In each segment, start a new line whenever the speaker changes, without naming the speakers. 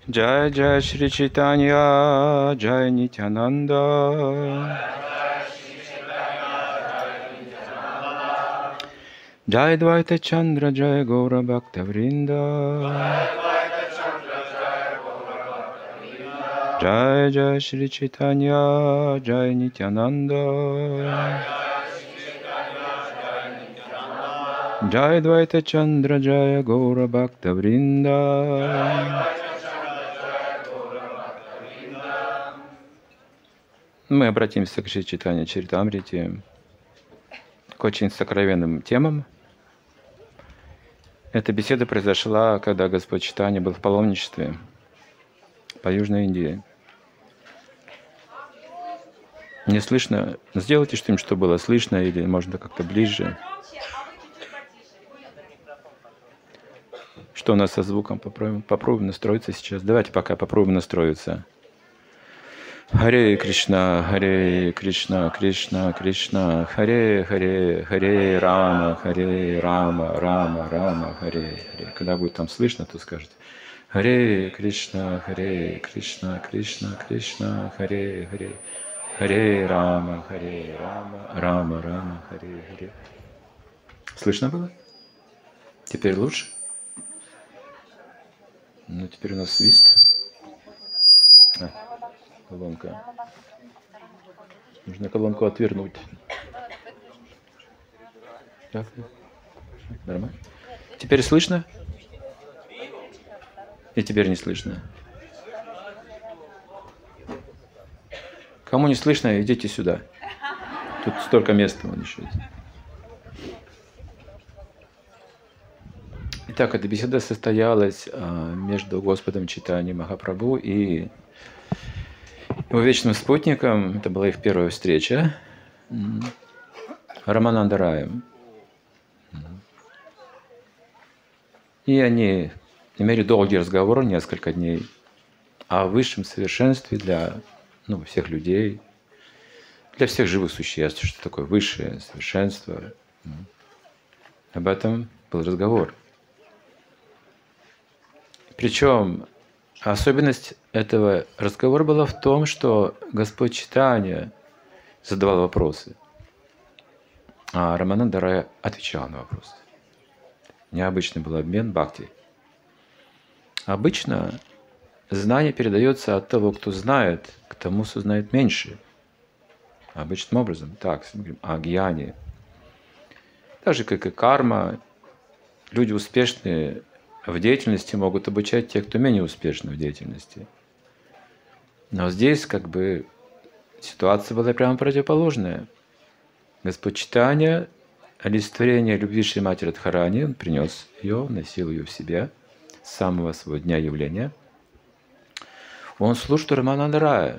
Jai Jai Shri Chaitanya, Jai Nityananda, Jai Dvaita Chandra, Jai Gaura Bhakta Vrinda, Jai Jai Shri Chaitanya, Jai Nityananda, Jai Dvaita Chandra, Jai Gaura Bhakta Vrinda. Мы обратимся к Шри Чайтанья Чаритамрите, к очень сокровенным темам. Эта беседа произошла, когда Господь Чайтанья был в паломничестве по Южной Индии. Не слышно? Сделайте что-нибудь, чтобы было слышно, или можно как-то ближе. Что у нас со звуком? Попробуем настроиться сейчас. Давайте пока попробуем настроиться. Харе Кришна, Кришна, Кришна, Харе, Харе Рама, Рама, Рама, Харе, Харе. Когда будет там слышно, то скажет Харе Кришна, Кришна, Кришна, Харе, Харе, Харе Рама, Рама, Харе, Харе. Слышно было? Теперь лучше? Ну, теперь у нас свист. Колонка. Нужно колонку отвернуть. Так. Нормально. Теперь слышно? И теперь не слышно. Кому не слышно, идите сюда. Тут столько места вон еще есть. Итак, эта беседа состоялась между Господом Чайтаньей Махапрабху и его вечным спутником. Это была их первая встреча. Раманандараем. И они имели долгий разговор, несколько дней, о высшем совершенстве для всех людей, для всех живых существ. Что такое высшее совершенство? Об этом был разговор. Причем особенность этого разговора была в том, что Господь Чайтанья задавал вопросы, а Рамананда Рай отвечал на вопросы. Необычный был обмен бхакти. Обычно знание передается от того, кто знает, к тому, кто знает меньше. Обычным образом. Так, говорим о гьяне. Так же, как и карма, люди успешные в деятельности могут обучать тех, кто менее успешны в деятельности. Но здесь ситуация была прямо противоположная. Господь Чайтанья, олицетворение любви Шри Мати Радхарани, он принес ее, носил ее в себе с самого своего дня явления. Он служит Рамананда Рая.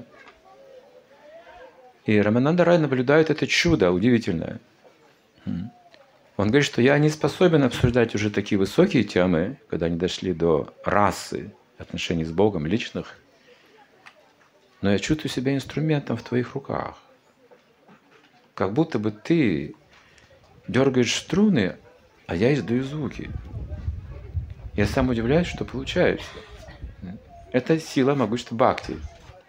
И Рамананда Рай наблюдает это чудо удивительное. Он говорит, что я не способен обсуждать уже такие высокие темы, когда они дошли до расы, отношений с Богом, личных, но я чувствую себя инструментом в твоих руках. Как будто бы ты дергаешь струны, а я издаю звуки. Я сам удивляюсь, что получается. Это сила могущества бхакти.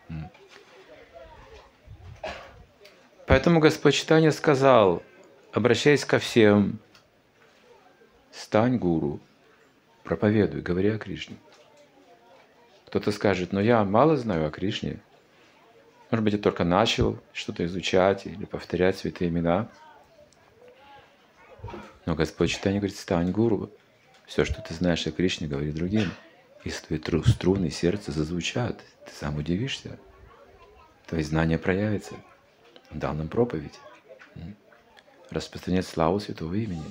Поэтому Господь Чайтанья сказал, обращаясь ко всем, стань гуру, проповедуй, говори о Кришне. Кто-то скажет, но я мало знаю о Кришне. Может быть, я только начал что-то изучать или повторять святые имена. Но Господь Чайтанья говорит, стань гуру. Все, что ты знаешь о Кришне, говори другим. И твои струны сердца зазвучат. Ты сам удивишься. Твои знания проявятся. Он дал нам проповедь. Распространять славу святого имени.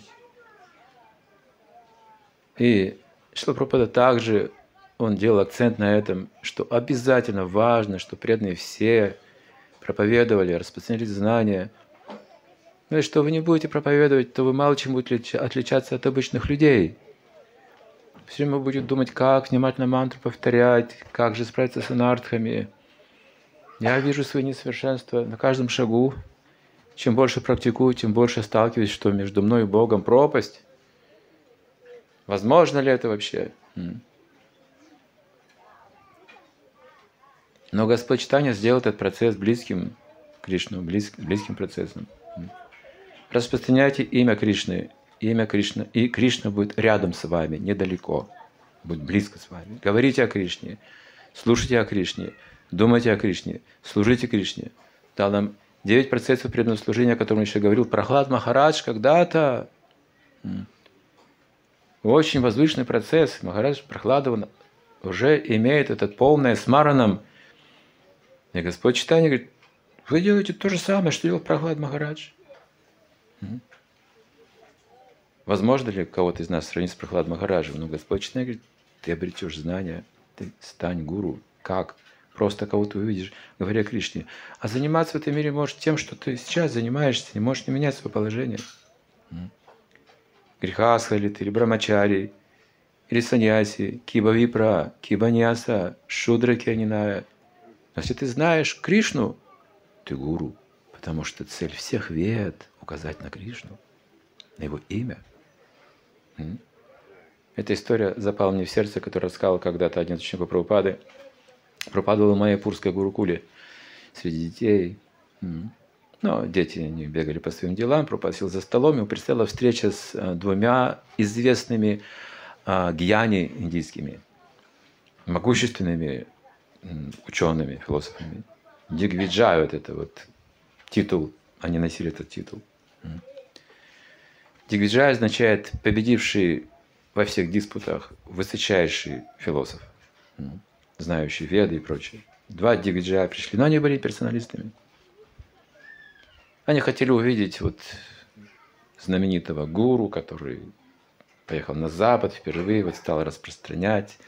И Шрила Прабхупада также, он делал акцент на этом, что обязательно важно, что преданные все проповедовали, распространяли знания. Но если вы не будете проповедовать, то вы мало чем будете отличаться от обычных людей. Все время будете думать, как внимательно мантру повторять, как же справиться с анартхами. Я вижу свои несовершенства на каждом шагу. Чем больше практикую, тем больше сталкиваюсь, что между мной и Богом пропасть. Возможно ли это вообще? Но Господь Чайтанья сделал этот процесс близким Кришну, близким процессом. Распространяйте имя Кришны, и Кришна будет рядом с вами, недалеко, будет близко с вами. Говорите о Кришне, слушайте о Кришне, думайте о Кришне, служите Кришне. Дал нам 9 процессов преданного служения, о котором еще говорил Прахлад Махарадж когда-то. Очень возвышенный процесс. Махарадж Прахлада уже имеет этот полное смаранам. И Господь Чайтанья говорит: вы делаете то же самое, что делал Прахлад Махарадж. Возможно ли кого-то из нас сравнить с Прахлад Махараджем? Но Господь Чайтанья говорит: ты обретешь знания, ты стань гуру. Как? Просто кого-то увидишь, говоря о Кришне. А заниматься в этом мире можешь тем, что ты сейчас занимаешься, не можешь не менять свое положение. Грихастха ли ты, или брамачари, или саньяси, киба випра, киба ньяса, шудра кьяниная. Но если ты знаешь Кришну, ты гуру, потому что цель всех вед — указать на Кришну, на его имя. Эта история запала мне в сердце, которую рассказал когда-то один ученик Прабхупады. Прабхупада был в Майяпурской Гурукуле среди детей. Но дети не бегали по своим делам. Прабхупада сел за столом, ему предстояла встреча с 2 известными гьяни индийскими, могущественными учеными, философами. Дигвиджай, вот это вот титул, они носили этот титул. Дигвиджай означает победивший во всех диспутах, высочайший философ, знающий веды и прочее. 2 Дигвиджая пришли, но они были персоналистами. Они хотели увидеть вот знаменитого гуру, который поехал на Запад впервые, вот стал распространять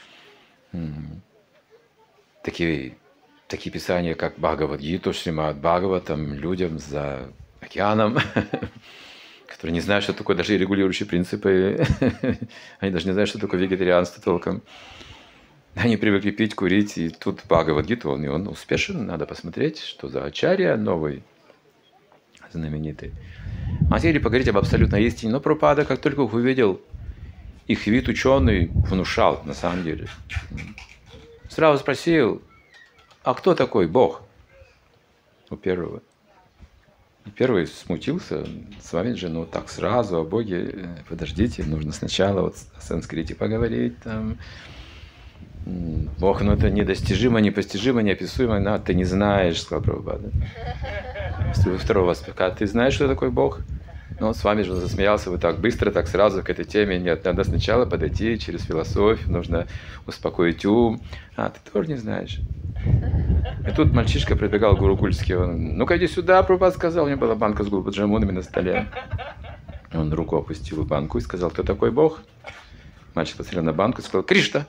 такие писания, как Бхагавад-гиту, Шримад Бхагаватам, людям за океаном, которые не знают, что такое даже регулирующие принципы. Они даже не знают, что такое вегетарианство толком. Они привыкли пить, курить, и тут Бхагавад-гиту, он успешен, надо посмотреть, что за ачарья новый, знаменитый. А хотели поговорить об абсолютной истине, но Прабхупада, как только увидел их вид, ученый внушал, на самом деле. Сразу спросил: а кто такой Бог? У первого. И первый смутился: с вами же, ну так сразу о Боге, подождите, нужно сначала вот о санскрите поговорить, там. Бог, ну это недостижимо, непостижимо, неописуемо, ты не знаешь, сказал Прабхупада. Второго аспекта: ты знаешь, что такое Бог? Ну, он с вами же засмеялся, вы так быстро, так сразу к этой теме. Нет, надо сначала подойти через философию, нужно успокоить ум. Ты тоже не знаешь. И тут мальчишка прибегал гурукульский, он: ну-ка иди сюда, Прабхупада сказал, у него была банка с гулабаджамунами на столе. Он руку опустил в банку и сказал: кто такой Бог? Мальчик посмотрел на банку и сказал: Кришна.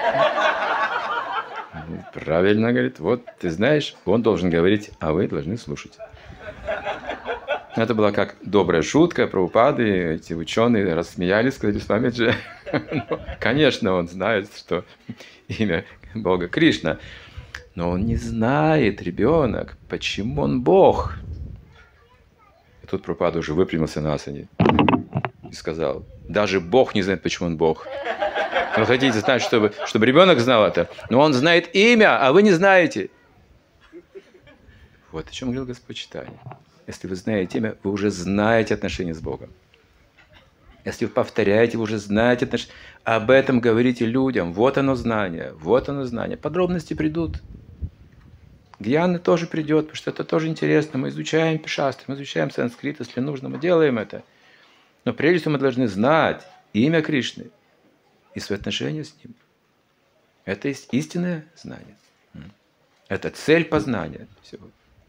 Правильно, говорит, вот ты знаешь, он должен говорить, а вы должны слушать. Это была как добрая шутка Прабхупады, эти ученые рассмеялись, сказали: с вами же, конечно, он знает, что имя Бога Кришна, но он не знает, ребенок, почему он Бог. И тут Прабхупада уже выпрямился на асане и сказал: даже Бог не знает, почему он Бог. Вы хотите знать, чтобы ребенок знал это, но он знает имя, а вы не знаете. Вот о чем говорил Господь Чайтанья. Если вы знаете имя, вы уже знаете отношения с Богом. Если вы повторяете, вы уже знаете отношения. Об этом говорите людям. Вот оно знание, вот оно знание. Подробности придут. Гьяна тоже придет, потому что это тоже интересно. Мы изучаем пишастры, мы изучаем санскрит, если нужно, мы делаем это. Но прежде всего мы должны знать имя Кришны и свои отношения с Ним. Это есть истинное знание. Это цель познания всего.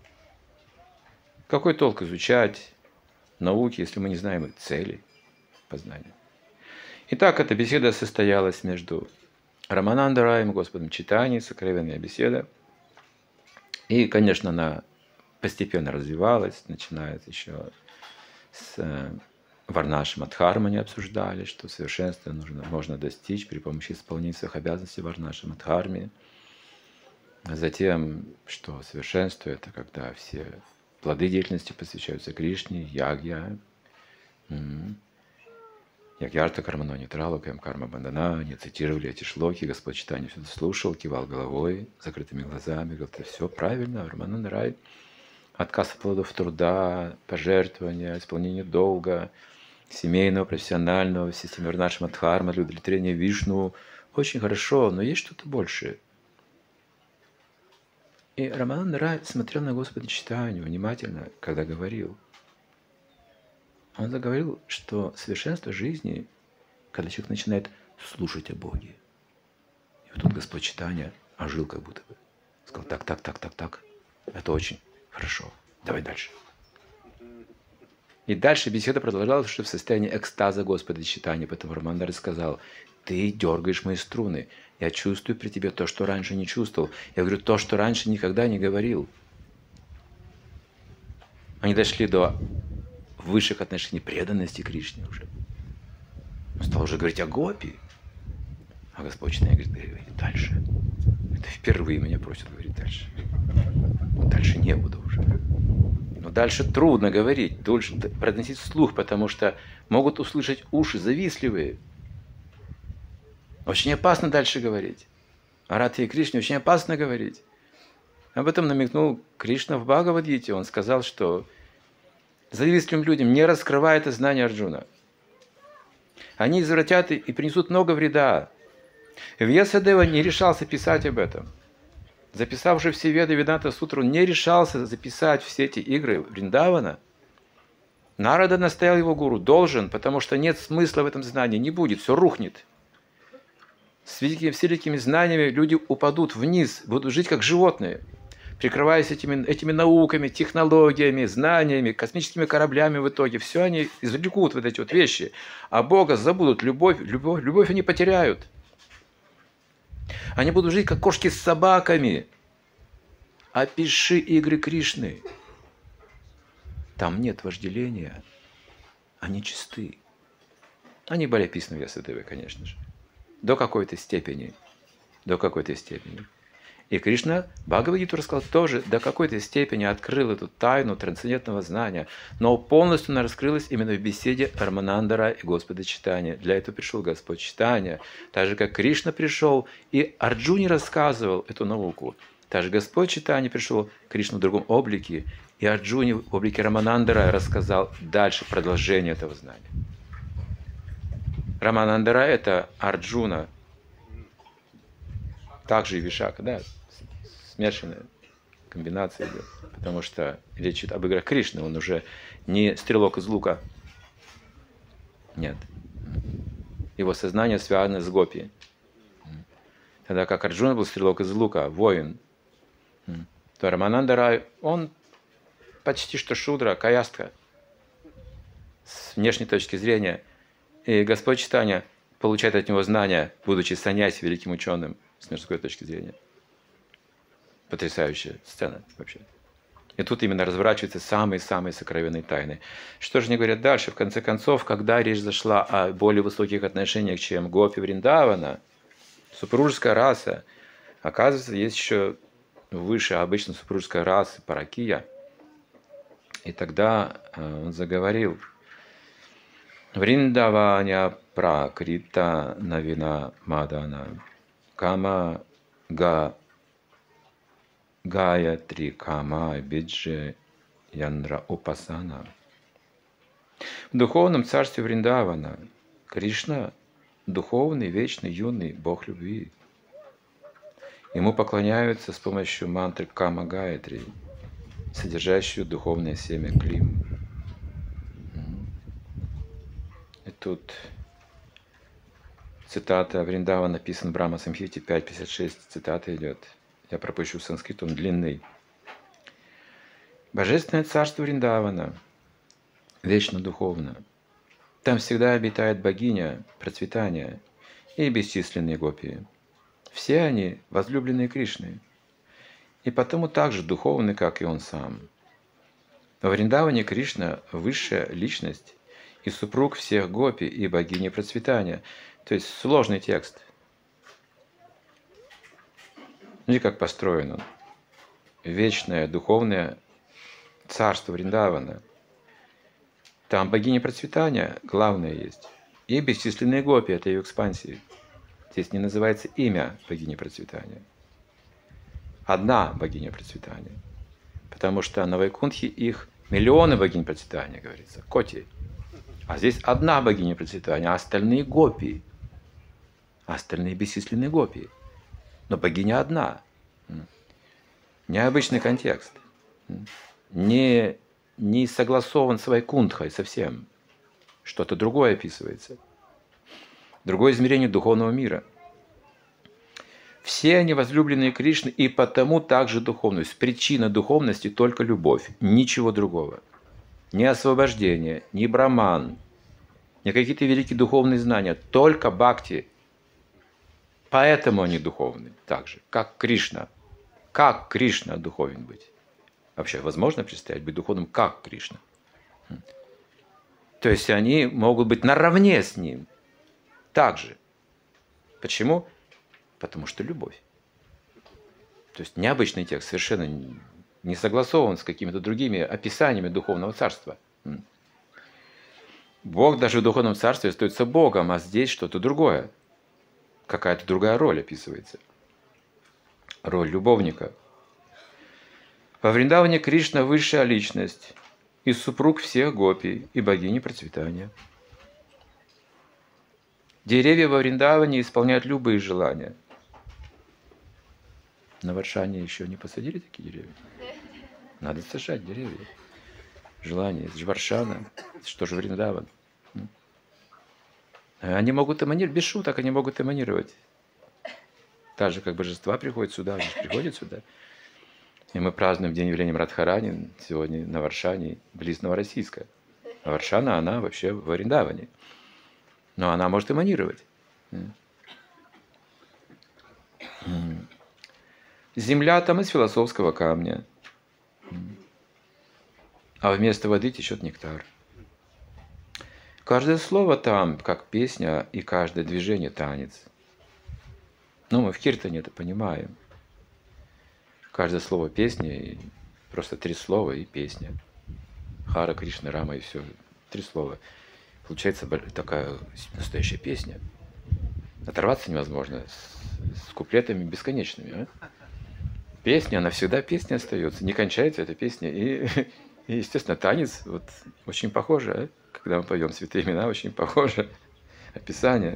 Какой толк изучать науки, если мы не знаем их цели познания? Итак, эта беседа состоялась между Рамананда Раем и Господом Чайтаньей, сокровенная беседа. И, конечно, она постепенно развивалась, начиная еще с Варнашрама Дхармы они обсуждали, что совершенство можно достичь при помощи исполнения своих обязанностей в Варнашрама Дхарме. Затем, что совершенство – это когда все плоды деятельности посвящаются Кришне, ягья. Ягьярта Кармано Нитралукаем Карма Бандана, они цитировали эти шлоки, Господь Чайтанья все это слушал, кивал головой, закрытыми глазами, говорил, это все правильно, Рамананда Рай. Отказ от плодов труда, пожертвования, исполнение долга, семейного, профессионального, в системе Варнашрама Дхарма, для удовлетворения Вишну. Очень хорошо, но есть что-то большее. И Рамананда Рай смотрел на Господа Чайтанью внимательно, когда говорил. Он заговорил, что совершенство жизни, когда человек начинает слушать о Боге. И вот тут Господь Чайтанья ожил как будто бы. Сказал, так. Это очень хорошо. Давай дальше. И дальше беседа продолжалась, что в состоянии экстаза Господа Чайтаньи. Поэтому Рамананда Рай сказал, ты дергаешь мои струны. Я чувствую при тебе то, что раньше не чувствовал. Я говорю, то, что раньше никогда не говорил. Они дошли до высших отношений преданности Кришне уже. Он стал уже говорить о гопи. А Господь Чайтанья говорит дальше. Это впервые меня просят говорить дальше. Дальше не буду уже. Но дальше трудно говорить, дольше произносить вслух, потому что могут услышать уши завистливые. Очень опасно дальше говорить. О Радхе и Кришне очень опасно говорить. Об этом намекнул Кришна в Бхагавад-гите. Он сказал, что завистливым людям не раскрывает это знание Арджуна. Они извратят и принесут много вреда. Вьясадева не решался писать об этом. Записавший все Веды Веданта Сутру, не решался записать все эти игры Вриндавана. Нарада настоял его гуру, должен, потому что нет смысла в этом знании, не будет, все рухнет. С великими знаниями люди упадут вниз, будут жить как животные, прикрываясь этими науками, технологиями, знаниями, космическими кораблями в итоге. Все они извлекут вот эти вот вещи. А Бога забудут, любовь они потеряют. Они будут жить как кошки с собаками. Опиши игры Кришны. Там нет вожделения. Они чисты. Они были описаны в Вьясадеве, конечно же. До какой-то степени. И Кришна Бхагавад-гиту рассказал тоже, до какой-то степени открыл эту тайну трансцендентного знания, но полностью она раскрылась именно в беседе Рамананда Рая и Господа Чайтаньи. Для этого пришел Господь Чайтанья, так же как Кришна пришел и Арджуне рассказывал эту науку. Так же Господь Чайтанья пришел Кришна в другом облике, и Арджуне в облике Рамананда Рая рассказал дальше продолжение этого знания. Рамананда Рай – это Арджуна, также и Вишака, да, смешанная комбинация идет, потому что речь идет об играх Кришны, он уже не стрелок из лука, нет. Его сознание связано с гопи. Тогда как Арджуна был стрелок из лука, воин, то Рамананда Рай, он почти что шудра, каястха, с внешней точки зрения. И Господь Чайтанья получает от него знания, будучи саньяси, великим ученым, с мирской точки зрения. Потрясающая сцена вообще. И тут именно разворачиваются самые-самые сокровенные тайны. Что же они говорят дальше? В конце концов, когда речь зашла о более высоких отношениях, чем гопи Вриндавана, супружеская раса, оказывается, есть еще выше обычно супружеская раса, паракия. И тогда он заговорил: Вриндаваня пракрита навина мадана кама гаятри кама биджи янра упасана. В духовном царстве Вриндавана Кришна – духовный, вечный, юный Бог любви. Ему поклоняются с помощью мантры Кама Гаятри, содержащую духовное семя Клим. И тут цитата Вриндавана написана в Брахма Самхите 5.56, цитата идет. Я пропущу санскрит, он длинный. Божественное царство Вриндавана, вечно духовно. Там всегда обитает богиня процветания и бесчисленные гопи. Все они возлюбленные Кришны, и потому также духовны, как и он сам. Во Вриндаване Кришна – высшая личность и супруг всех гопи и богини процветания. То есть сложный текст. Видите, как построен он. Вечное духовное царство Вриндавана. Там богиня процветания главное есть. и бесчисленные гопи, это ее экспансии. Здесь не называется имя богини процветания. Одна богиня процветания. Потому что на Вайкунтхе их миллионы богинь процветания, говорится, коти. А здесь одна богиня процветания, а остальные гопи. Остальные бесчисленные гопи. Но богиня одна. Необычный контекст. Не согласован с Вайкунтхой совсем. Что-то другое описывается. Другое измерение духовного мира. Все они возлюбленные Кришны, и потому также духовность. Причина духовности только любовь, ничего другого. Ни освобождение, ни браман, ни какие-то великие духовные знания, только бхакти. Поэтому они духовны так же, как Кришна. Как Кришна духовен быть? Вообще возможно представить быть духовным, как Кришна? То есть они могут быть наравне с ним. Так же. Почему? Потому что любовь. То есть необычный текст, совершенно не согласован с какими-то другими описаниями духовного царства. Бог даже в духовном царстве остается Богом, а здесь что-то другое. Какая-то другая роль описывается. Роль любовника. Во Вриндаване Кришна высшая личность и супруг всех гопи и богини процветания. Деревья во Вриндаване исполняют любые желания. На Варшане еще не посадили такие деревья? Надо сажать деревья. Желание. Это же Варшана. Что же Вриндаван? Они могут эманировать, без шуток они могут эманировать. Так же, как божества приходят сюда, они же приходят сюда. И мы празднуем день явления Радхарани сегодня на Варшане, близ Новороссийска. А Варшана, она вообще в Вриндаване. Но она может эманировать. Земля там из философского камня. А вместо воды течет нектар. Каждое слово там, как песня, и каждое движение танец. Ну, мы в киртане это понимаем. Каждое слово песня, и просто 3 слова и песня. Хара, Кришна, Рама и все. 3 слова. Получается такая настоящая песня. Оторваться невозможно с куплетами бесконечными. А? Песня, она всегда песня остается. Не кончается эта песня. И естественно, танец вот, очень похоже. А? Когда мы поем святые имена, очень похоже. Описание.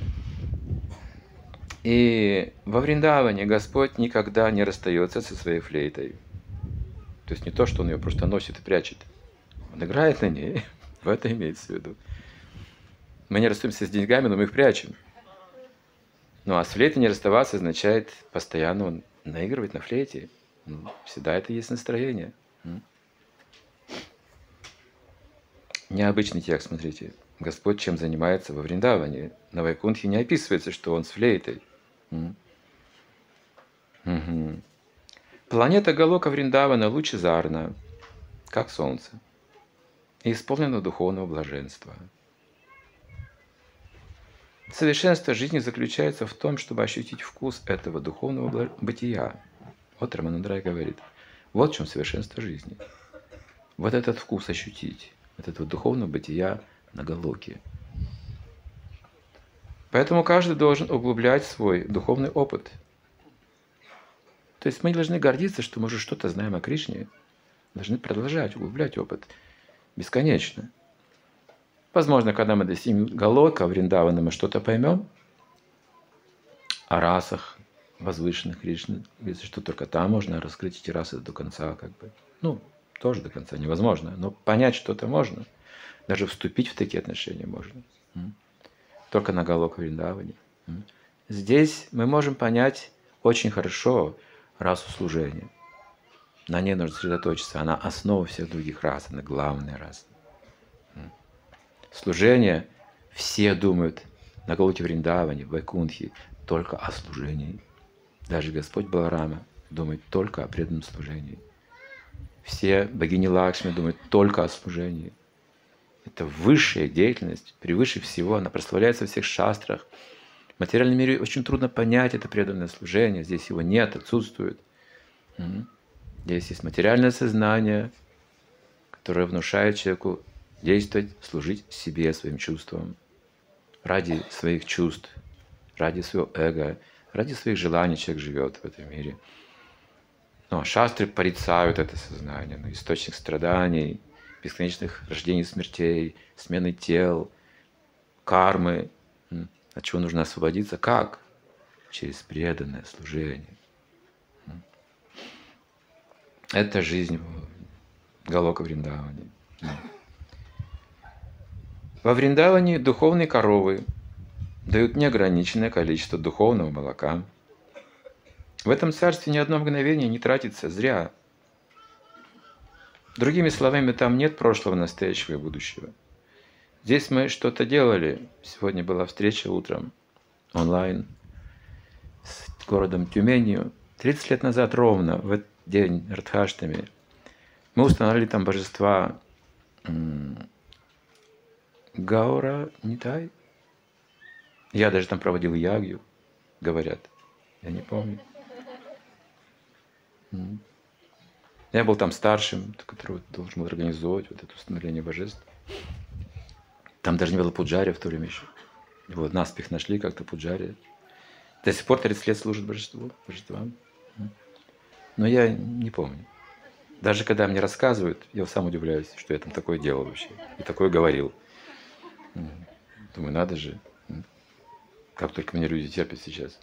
И во Вриндаване Господь никогда не расстается со своей флейтой. То есть не то, что Он ее просто носит и прячет. Он играет на ней. В это имеется в виду. Мы не расстаемся с деньгами, но мы их прячем. Ну а с флейтой не расставаться означает постоянно наигрывать на флейте. Всегда это есть настроение. Необычный текст, смотрите. Господь чем занимается во Вриндаване. На Вайкунтхе не описывается, что Он с флейтой. Планета Галока Вриндавана лучезарна, как солнце, и исполнена духовного блаженства. Совершенство жизни заключается в том, чтобы ощутить вкус этого духовного бытия. Вот Раманандрай говорит, вот в чем совершенство жизни. Вот этот вкус ощутить, от этого духовного бытия на Галоке. Поэтому каждый должен углублять свой духовный опыт. То есть мы не должны гордиться, что мы уже что-то знаем о Кришне. Должны продолжать углублять опыт бесконечно. Возможно, когда мы достигнем Галока, Вриндавана, мы что-то поймем о расах возвышенных Кришны. Если что только там можно раскрыть эти расы до конца. Как бы. Ну, тоже до конца невозможно. Но понять что-то можно. Даже вступить в такие отношения можно. Только на Галока Вриндаване. Здесь мы можем понять очень хорошо расу служения. На ней нужно сосредоточиться. Она основа всех других рас. Она главная раса. Служение, все думают на Галоке Вриндаване, в Вайкунтхе, только о служении. Даже Господь Баларама думает только о преданном служении. Все богини Лакшми думают только о служении. Это высшая деятельность, превыше всего, она прославляется во всех шастрах. В материальном мире очень трудно понять это преданное служение, здесь его нет, отсутствует. Здесь есть материальное сознание, которое внушает человеку действовать, служить себе, своим чувствам. ради своих чувств, ради своего эго, ради своих желаний человек живет в этом мире. Но шастры порицают это сознание, источник страданий, бесконечных рождений и смертей, смены тел, кармы. От чего нужно освободиться? Как? Через преданное служение. Это жизнь в Галока Вриндаване. Во Вриндаване духовные коровы дают неограниченное количество духовного молока. В этом царстве ни одно мгновение не тратится зря. Другими словами, там нет прошлого, настоящего и будущего. Здесь мы что-то делали. Сегодня была встреча утром онлайн с городом Тюменью. 30 лет назад ровно, в этот день Радхаштами, мы установили там божества Гаура Нитай. Я даже там проводил ягью, говорят. Я не помню. Я был там старшим, который должен был организовывать вот это установление божеств. Там даже не было пуджаря в то время еще. Его наспех нашли как-то пуджаря. До сих пор 30 лет служат божествам. Но я не помню. Даже когда мне рассказывают, я сам удивляюсь, что я там такое делал вообще. И такое говорил. Думаю, надо же. Как только меня люди терпят сейчас.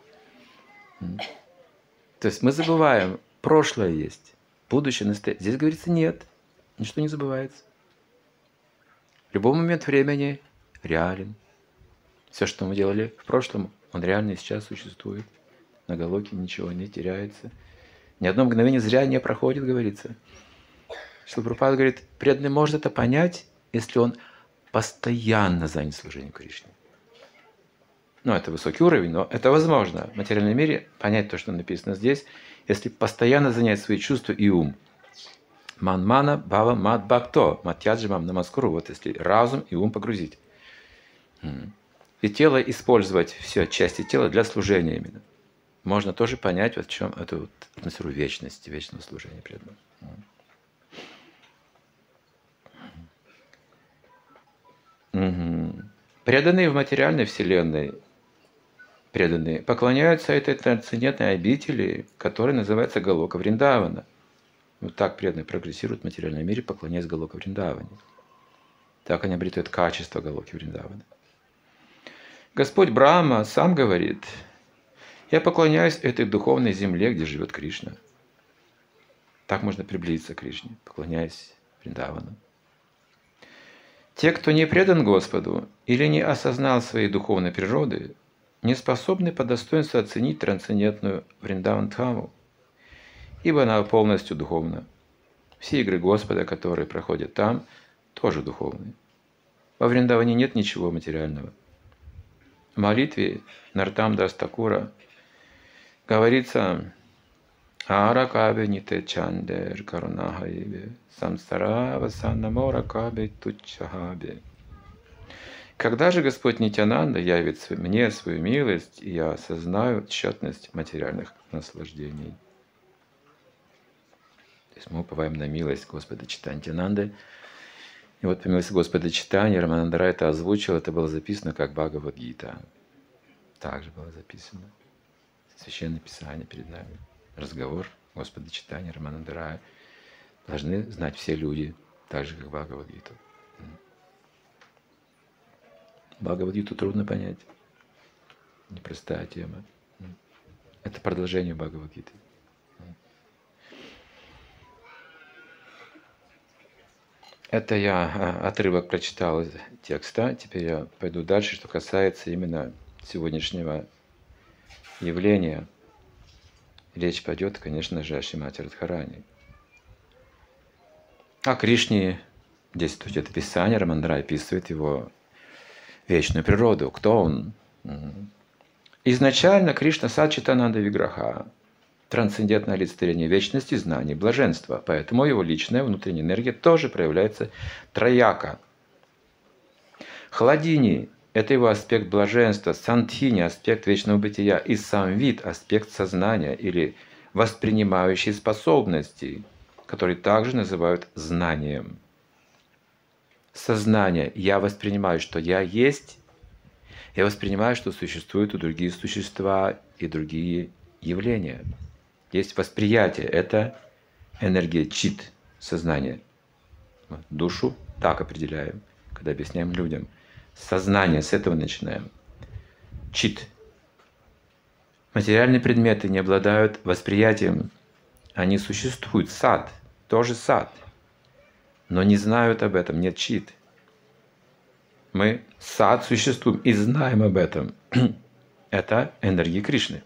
То есть мы забываем, прошлое есть, будущее, настоящее. Здесь говорится нет, ничто не забывается. Любой момент времени реален. Все, что мы делали в прошлом, он реально и сейчас существует. На Галоке ничего не теряется. Ни одно мгновение зря не проходит, говорится. Шрила Прабхупада говорит, преданный может это понять, если он постоянно занят служением Кришне. Ну, это высокий уровень, но это возможно в материальном мире понять то, что написано здесь, если постоянно занять свои чувства и ум. Манмана бава мат бхакто, матьяджимам намаскуру. Вот если разум и ум погрузить. И тело использовать, все части тела для служения именно. Можно тоже понять, вот в чем эту вот атмосферу вечности, вечного служения преданного. Преданные в материальной вселенной, преданные, поклоняются этой трансцендентной обители, которая называется Галока Вриндавана. Вот так преданные прогрессируют в материальном мире, поклоняясь Галока Вриндаване. Так они обретают качество Галоки Вриндавана. Господь Брахма сам говорит, я поклоняюсь этой духовной земле, где живет Кришна. Так можно приблизиться к Кришне, поклоняясь Вриндавану. Те, кто не предан Господу или не осознал своей духовной природы, не способны по достоинству оценить трансцендентную Вриндаван-дхаму, ибо она полностью духовна. Все игры Господа, которые проходят там, тоже духовны. Во Вриндаване нет ничего материального. В молитве Нартам Дас Такура говорится «Аракабе ните чандер карунахаибе, самсара васанамора кабе тучахабе». Когда же Господь Нитьянанда явит мне свою милость, и я осознаю тщетность материальных наслаждений. То есть мы уповаем на милость Господа Чайтаньянанды. И вот по милости Господа Чайтаньи Рамананда Рай это озвучил, это было записано как Бхагавад-гита. Также было записано. Священное Писание перед нами. Разговор Господа Чайтаньи Рамананда Рая должны знать все люди, так же как Бхагавад-гиту. Бхагавад-гиту трудно понять. Непростая тема. Это продолжение Бхагавад-гиты. Это я отрывок прочитал из текста. Теперь я пойду дальше, что касается именно сегодняшнего явления. Речь пойдет, конечно же, о Шримати Радхарани. О Кришне действует это Писание. Рамананда Рай описывает его вечную природу. Кто он? Изначально Кришна Саччитананда Виграха. Трансцендентное олицетворение вечности, знаний, блаженства. Поэтому его личная внутренняя энергия тоже проявляется трояко. Хладини – это его аспект блаженства, сантхини – аспект вечного бытия, и самвид – аспект сознания или воспринимающей способности, который также называют знанием. Сознание – я воспринимаю, что я есть, Я воспринимаю, что существуют и другие существа, и другие явления. Есть восприятие, это энергия чит, сознание. Душу так определяем, когда объясняем людям. Сознание, с этого начинаем. Чит. Материальные предметы не обладают восприятием. Они существуют. Сад, тоже сад. Но не знают об этом, нет чит. Мы сад существуем и знаем об этом. Это энергия Кришны.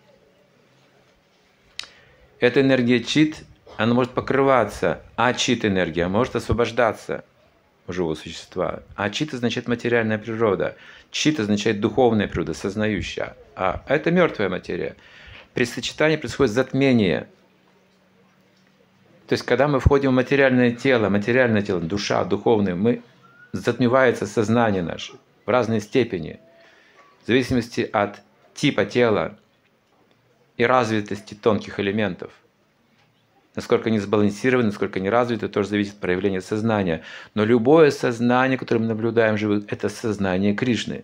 Эта энергия чит, она может покрываться, а чит энергия может освобождаться у живого существа. А чит означает материальная природа. Чит означает духовная природа, сознающая. А это мертвая материя. При сочетании происходит затмение. То есть, когда мы входим в материальное тело, душа, духовная, затмевается сознание наше в разной степени, в зависимости от типа тела и развитости тонких элементов. Насколько они сбалансированы, насколько они развиты, тоже зависит от проявления сознания. Но любое сознание, которое мы наблюдаем, это сознание Кришны.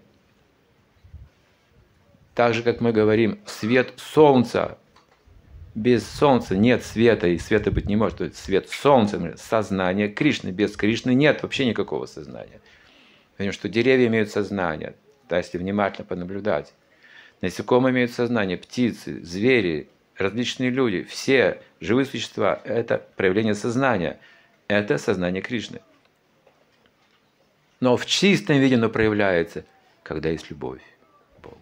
Так же, как мы говорим, свет солнца. Без солнца нет света, и света быть не может. То есть свет солнца, сознание Кришны. Без Кришны нет вообще никакого сознания. Потому что деревья имеют сознание, да, если внимательно понаблюдать. Насекомые имеют сознание, птицы, звери, различные люди, все живые существа – это проявление сознания. Это сознание Кришны. Но в чистом виде оно проявляется, когда есть любовь к Богу.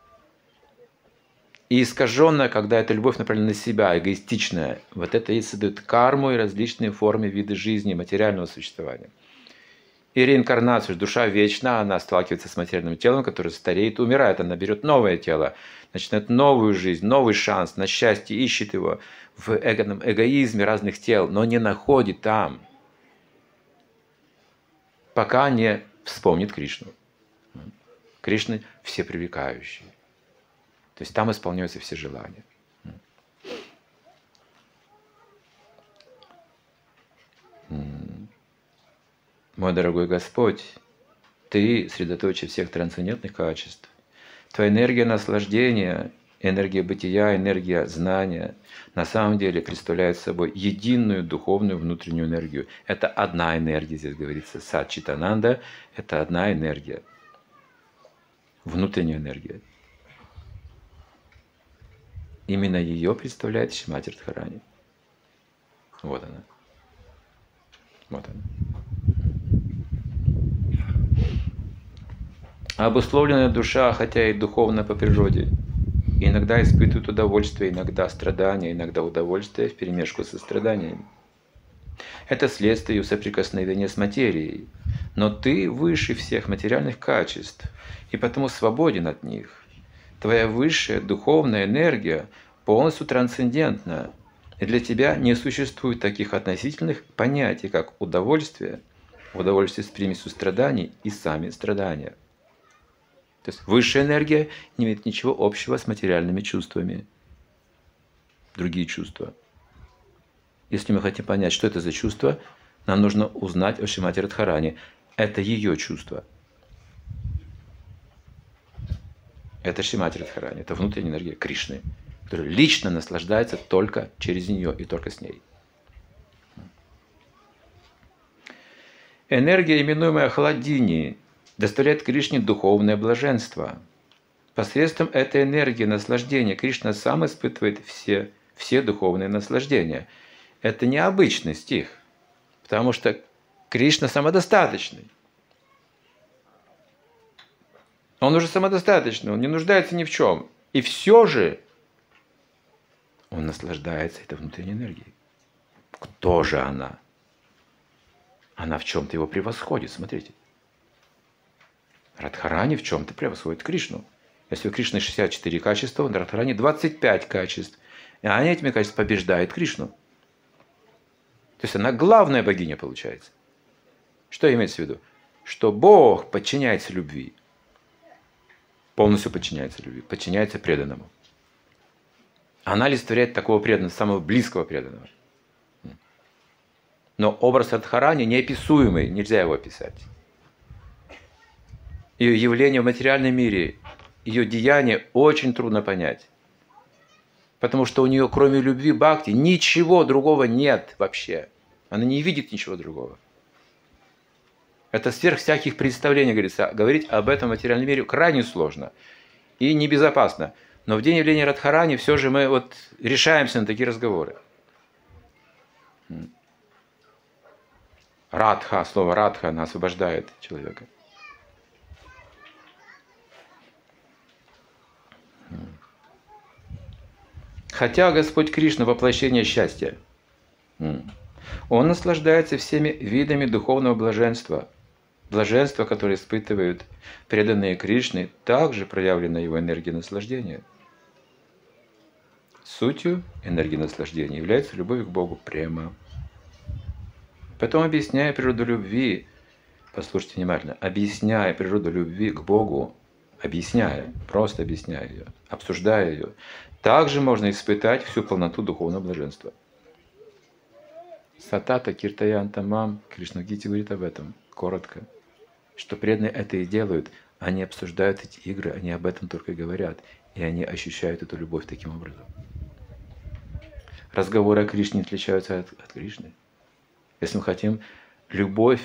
И искаженная, когда эта любовь направлена на себя, эгоистичная, вот это и создает карму и различные формы, виды жизни, материального существования. И реинкарнацию, душа вечна, она сталкивается с материальным телом, которое стареет и умирает. Она берет новое тело, начинает новую жизнь, новый шанс на счастье, ищет его в эгоизме разных тел, но не находит там, пока не вспомнит Кришну. Кришна всепривлекающий. То есть там исполняются все желания. Мой дорогой Господь, Ты средоточие всех трансцендентных качеств. Твоя энергия наслаждения, энергия бытия, энергия знания на самом деле представляет собой единую духовную внутреннюю энергию. Это одна энергия, здесь говорится, Сат-Читананда – это одна энергия, внутренняя энергия. Именно ее представляет Шримати Радхарани. Вот она. Вот она. Обусловленная душа, хотя и духовна по природе, иногда испытывает удовольствие, иногда страдания, иногда удовольствие вперемешку со страданиями. Это следствие ее соприкосновения с материей. Но ты выше всех материальных качеств, и потому свободен от них. Твоя высшая духовная энергия полностью трансцендентна, и для тебя не существует таких относительных понятий, как удовольствие с примесью страданий и сами страдания. То есть высшая энергия не имеет ничего общего с материальными чувствами. Другие чувства. Если мы хотим понять, что это за чувство, нам нужно узнать о Шримати Радхарани. Это ее чувство. Это Шримати Радхарани, это внутренняя энергия Кришны, которая лично наслаждается только через нее и только с ней. Энергия, именуемая Хладини, доставляет Кришне духовное блаженство. Посредством этой энергии наслаждения Кришна сам испытывает все духовные наслаждения. Это необычный стих, потому что Кришна самодостаточный. Он уже самодостаточный, он не нуждается ни в чем. И все же он наслаждается этой внутренней энергией. Кто же она? Она в чем-то его превосходит, смотрите. Радхарани в чем-то превосходит Кришну. Если у Кришны 64 качества, у Радхарани 25 качеств. И она этими качествами побеждает Кришну. То есть она главная богиня получается. Что имеется в виду? Что Бог подчиняется любви. Полностью подчиняется любви. Подчиняется преданному. Она олицетворяет такого преданного, самого близкого преданного. Но образ Радхарани неописуемый, нельзя его описать. ее явление в материальном мире, ее деяние очень трудно понять. Потому что у нее, кроме любви бхакти, ничего другого нет вообще. Она не видит ничего другого. Это сверх всяких представлений, говорится. Говорить об этом в материальном мире крайне сложно и небезопасно. Но в день явления Радхарани все же мы вот решаемся на такие разговоры. Радха, слово Радха, она освобождает человека. Хотя Господь Кришна воплощение счастья, Он наслаждается всеми видами духовного блаженства. Блаженство, которое испытывают преданные Кришны, также проявлена его энергия наслаждения. Сутью энергии наслаждения является любовь к Богу према. Потом, объясняя природу любви, послушайте внимательно, объясняя природу любви к Богу, просто объясняя ее, обсуждая ее, также можно испытать всю полноту духовного блаженства. Сатата Киртаянта Мам, Кришна-гити говорит об этом, коротко, что преданные это и делают, они обсуждают эти игры, они об этом только и говорят, и они ощущают эту любовь таким образом. Разговоры о Кришне отличаются от Кришны. Если мы хотим любовь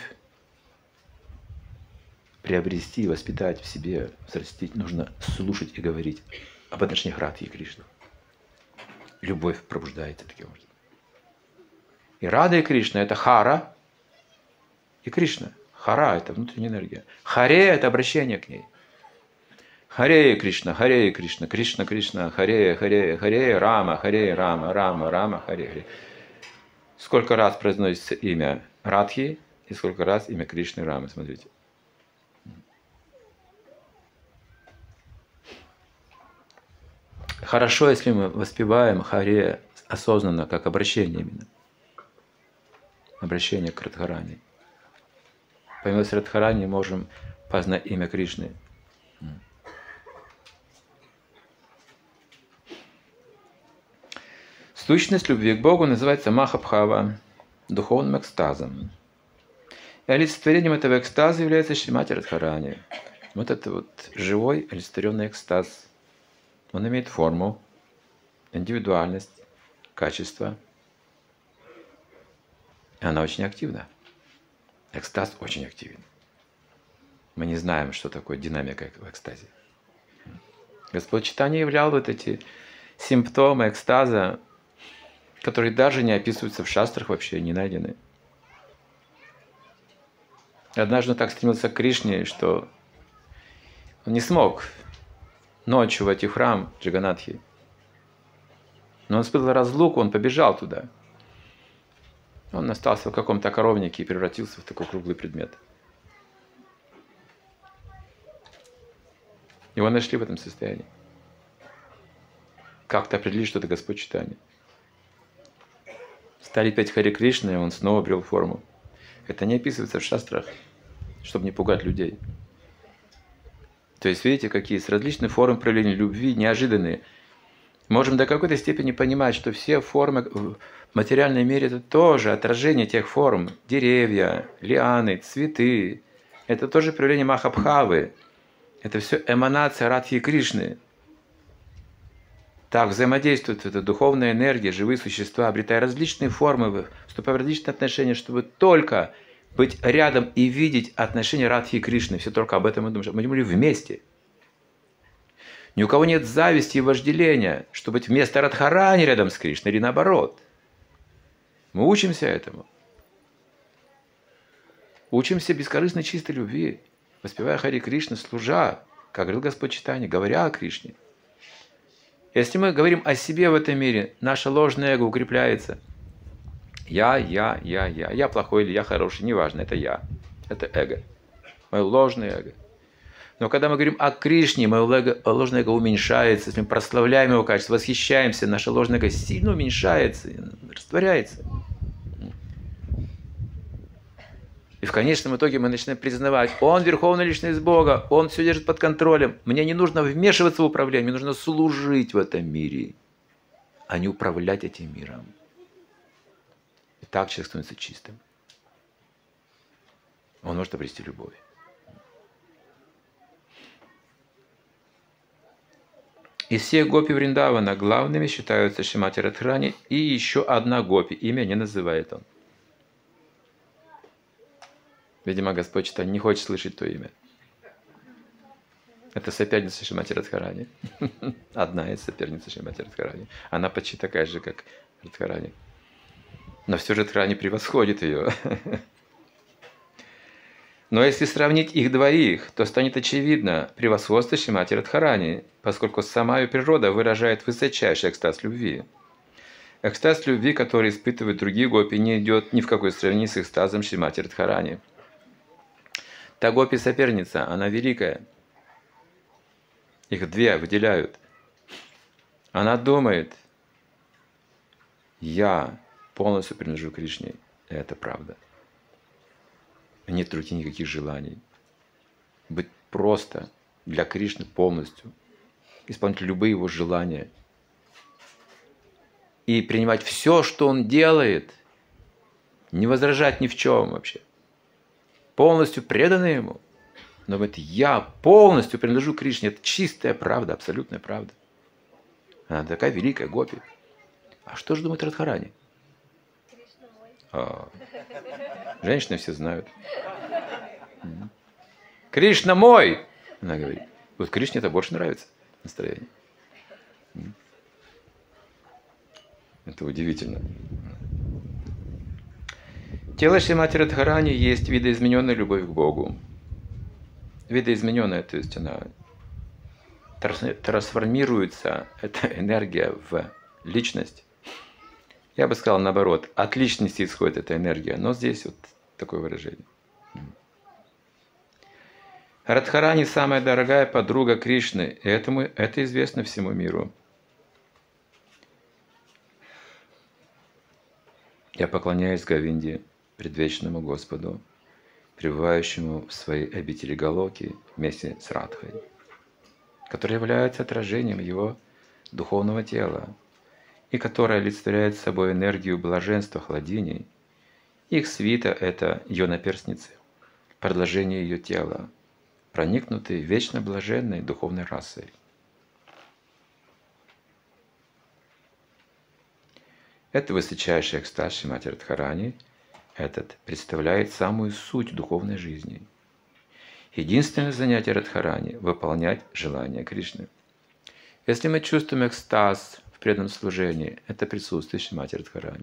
приобрести, воспитать в себе, взрастить, нужно слушать и говорить об отношениях Радхи и Кришны. Любовь пробуждается таким образом. И Рада и Кришна – это Хара и Кришна. Хара – это внутренняя энергия. Харе – это обращение к ней. Харе Кришна, Кришна Кришна, Харе Рама, Рама, Харе. Сколько раз произносится имя Радхи и сколько раз имя Кришны Рамы. Смотрите. Хорошо, если мы воспеваем Харе осознанно, как обращение именно. Обращение к Радхарани. По милости Радхарани можем познать имя Кришны. Сущность любви к Богу называется Махабхава, духовным экстазом. И олицетворением этого экстаза является Шримати Радхарани. Вот это вот живой олицетворенный экстаз. Он имеет форму, индивидуальность, качество. И она очень активна. Экстаз очень активен. Мы не знаем, что такое динамика в экстазе. Господь Чайтанья являл вот эти симптомы экстаза, которые даже не описываются в шастрах, вообще не найдены. Однажды он так стремился к Кришне, что он не смог ночью войти в храм Джаганатхи. Но он испытал разлуку, он побежал туда. Он остался в каком-то коровнике и превратился в такой круглый предмет. Его нашли в этом состоянии. Как-то определили, что это Господь Чайтанья. Стали петь Харе Кришна, и он снова обрел форму. Это не описывается в шастрах, чтобы не пугать людей. То есть, видите, какие с различных форм проявления любви неожиданные. Можем до какой-то степени понимать, что все формы в материальной мире – это тоже отражение тех форм. Деревья, лианы, цветы. Это тоже проявление Махабхавы. Это все эманация Радхи и Кришны. Так взаимодействует эта духовная энергия, живые существа, обретая различные формы, вступая в различные отношения, чтобы только быть рядом и видеть отношения Радхи и Кришны. Все только об этом и думаем. Мы были вместе. Ни у кого нет зависти и вожделения, чтобы быть вместо Радхарани рядом с Кришной, или наоборот. Мы учимся этому. Учимся бескорыстной чистой любви, воспевая Харе Кришна, служа, как говорил Господь Чайтанья, говоря о Кришне. Если мы говорим о себе в этом мире, наше ложное эго укрепляется. Я плохой или я хороший, неважно, это я. Это эго. Мое ложное эго. Но когда мы говорим о Кришне, мое ложное эго уменьшается, если мы прославляем его качество, восхищаемся, наше ложное эго сильно уменьшается, растворяется. И в конечном итоге мы начинаем признавать, он верховная личность Бога, он все держит под контролем. Мне не нужно вмешиваться в управление, мне нужно служить в этом мире, а не управлять этим миром. И так человек становится чистым. Он может обрести любовь. Из всех гопи Вриндавана главными считаются Шримати Радхарани и еще одна гопи. Имя не называет он. Видимо, Господь Чайтанья не хочет слышать то имя. Это соперница Шримати Радхарани. Одна из соперниц Шримати Радхарани. Она почти такая же, как Радхарани. Но все же Радхарани превосходит ее. Но если сравнить их двоих, то станет очевидно превосходство Шримати Радхарани, поскольку сама ее природа выражает высочайший экстаз любви. Экстаз любви, который испытывают другие гопи, не идет ни в какое сравнение с экстазом Шримати Радхарани. Та гопи-соперница, она великая. Их две выделяют. Она думает, я полностью принадлежу Кришне. И это правда. Нет в руке никаких желаний. Быть просто для Кришны полностью. Исполнять любые его желания. И принимать все, что он делает. Не возражать ни в чем вообще. Полностью преданы ему. Но говорит, я полностью принадлежу Кришне. Это чистая правда, абсолютная правда. Она такая великая гопи. А что же думает Радхарани? Женщины все знают. Кришна мой! Она говорит. Вот Кришне это больше нравится настроение. Это удивительно. Тело Шримати Радхарани есть видоизмененная любовь к Богу. Видоизмененная, то есть она трансформируется, эта энергия, в личность. Я бы сказал наоборот, от личности исходит эта энергия, но здесь вот такое выражение. Радхарани самая дорогая подруга Кришны, и это известно всему миру. Я поклоняюсь Говинде, предвечному Господу, пребывающему в своей обители Галоки вместе с Радхой, который является отражением его духовного тела, и которая олицетворяет собой энергию блаженства хладиней. Их свита – это ее наперстницы, продолжение ее тела, проникнутые вечно блаженной духовной расой. Это высочайший экстаз Шримати Радхарани. Этот представляет самую суть духовной жизни. Единственное занятие Радхарани – выполнять желания Кришны. Если мы чувствуем экстаз в преданном служении, это присутствие Шримати Радхарани.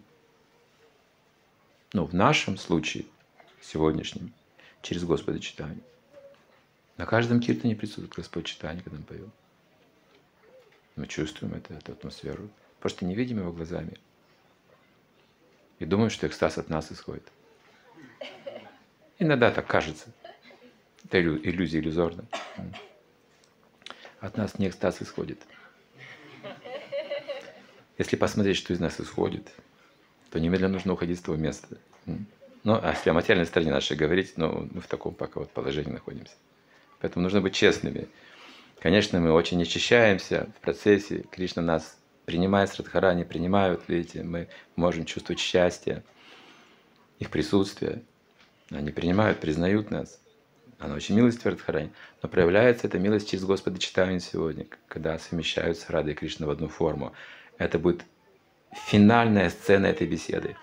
Но в нашем случае, сегодняшнем, через Господа Чайтанью, на каждом киртане присутствует Господь Чайтанья, когда мы поем. Мы чувствуем эту атмосферу, просто не видим его глазами. И думаем, что экстаз от нас исходит. Иногда так кажется. Это иллюзия иллюзорна. От нас не экстаз исходит. Если посмотреть, что из нас исходит, то немедленно нужно уходить с того места. Ну, а если о материальной стороне нашей говорить, ну, мы в таком пока вот положении находимся. Поэтому нужно быть честными. Конечно, мы очень очищаемся в процессе. Кришна нас принимает, с Радхарани принимают, видите, мы можем чувствовать счастье, их присутствие. Они принимают, признают нас. Она очень милостива Радхарани. Но проявляется эта милость через Господа Чайтанью сегодня, когда совмещаются Рада и Кришна в одну форму. Это будет финальная сцена этой беседы.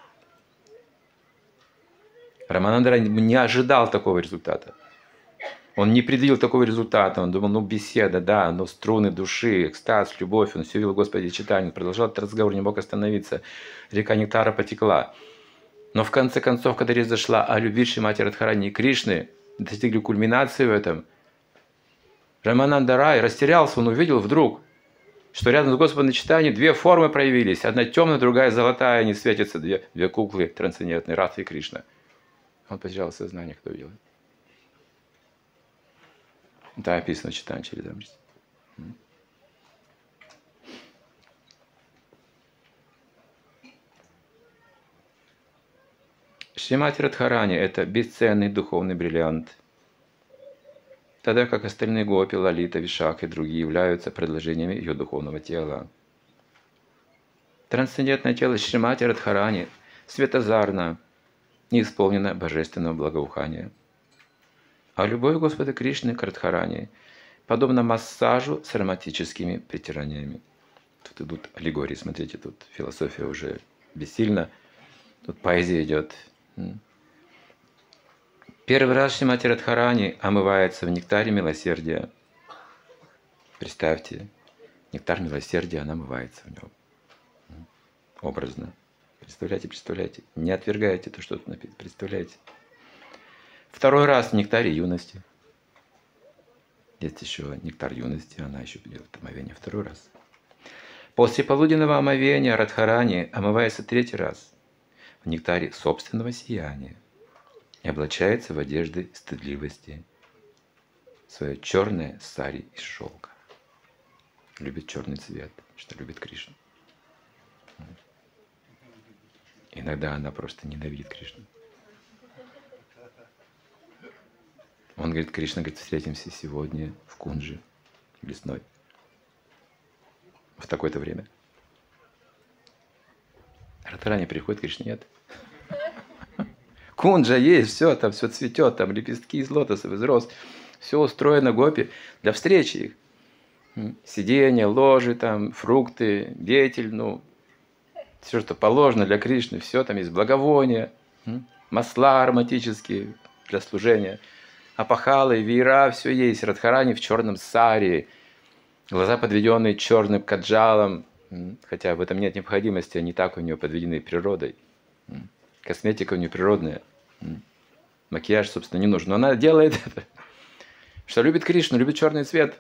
Рамананда не ожидал такого результата. Он не предвидел такого результата. Он думал, беседа, да, но струны души, экстаз, любовь. Он все видел Господи Чайтанью. Продолжал этот разговор, не мог остановиться. Река нектара потекла. Но в конце концов, когда речь зашла о любви Шримати Радхарани и Кришны, достигли кульминации в этом, Рамананда Рай растерялся. Он увидел вдруг, что рядом с Господом Чайтаньей две формы проявились. Одна темная, другая золотая. Они светятся, две куклы трансцендентные, Радха и Кришна. Он потерял сознание, кто видел. Да, описано в Чайтанья Чаритамрите. Шримати Радхарани – это бесценный духовный бриллиант, тогда как остальные гопи, Лалита, Вишакха и другие являются предложениями ее духовного тела. Трансцендентное тело Шримати Радхарани светозарно и исполнено божественного благоухания. А любовь Господа Кришны к Радхарани подобно массажу с ароматическими притираниями. Тут идут аллегории, смотрите, тут философия уже бессильна, тут поэзия идет. Первый раз Шримати Радхарани омывается в нектаре милосердия. Представьте, нектар милосердия, она омывается в нем. Образно. Представляете. Не отвергайте то, что тут написано. Представляете. Второй раз в нектаре юности. Есть еще нектар юности, она еще делает омовение второй раз. После полуденного омовения Радхарани омывается третий раз в нектаре собственного сияния и облачается в одежды стыдливости, свое черное сари из шелка. Любит черный цвет, что любит Кришну. Иногда она просто ненавидит Кришну. Он говорит, Кришна, говорит, встретимся сегодня в Кунджи лесной. В такое-то время. Радхарани приходит, Кришна нет. Кунджа есть, все, там все цветет, там лепестки из лотосов, из роз. Все устроено гопи для встречи их. Сиденье, ложи, там, фрукты, детель, все, что положено для Кришны, все там есть, благовония, масла ароматические для служения, апахалы, веера, все есть. Радхарани в черном сари, глаза подведенные черным каджалом, хотя в этом нет необходимости, они так у нее подведены природой. Косметика у нее природная. Макияж, собственно, не нужен. Но она делает это, что любит Кришну, любит черный цвет.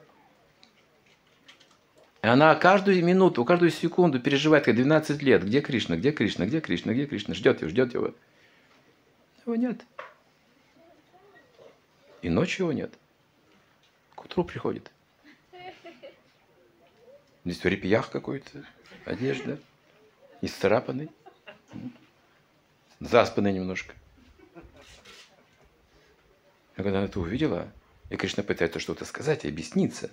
И она каждую минуту, каждую секунду переживает, как 12 лет. Где Кришна, где Кришна, где Кришна, где Кришна? Ждет его. Его нет. И ночью его нет. К утру приходит. Здесь в репьях какой-то, одежда, исцарапанный, заспанный немножко. И когда она это увидела, и Кришна пытается что-то сказать и объясниться,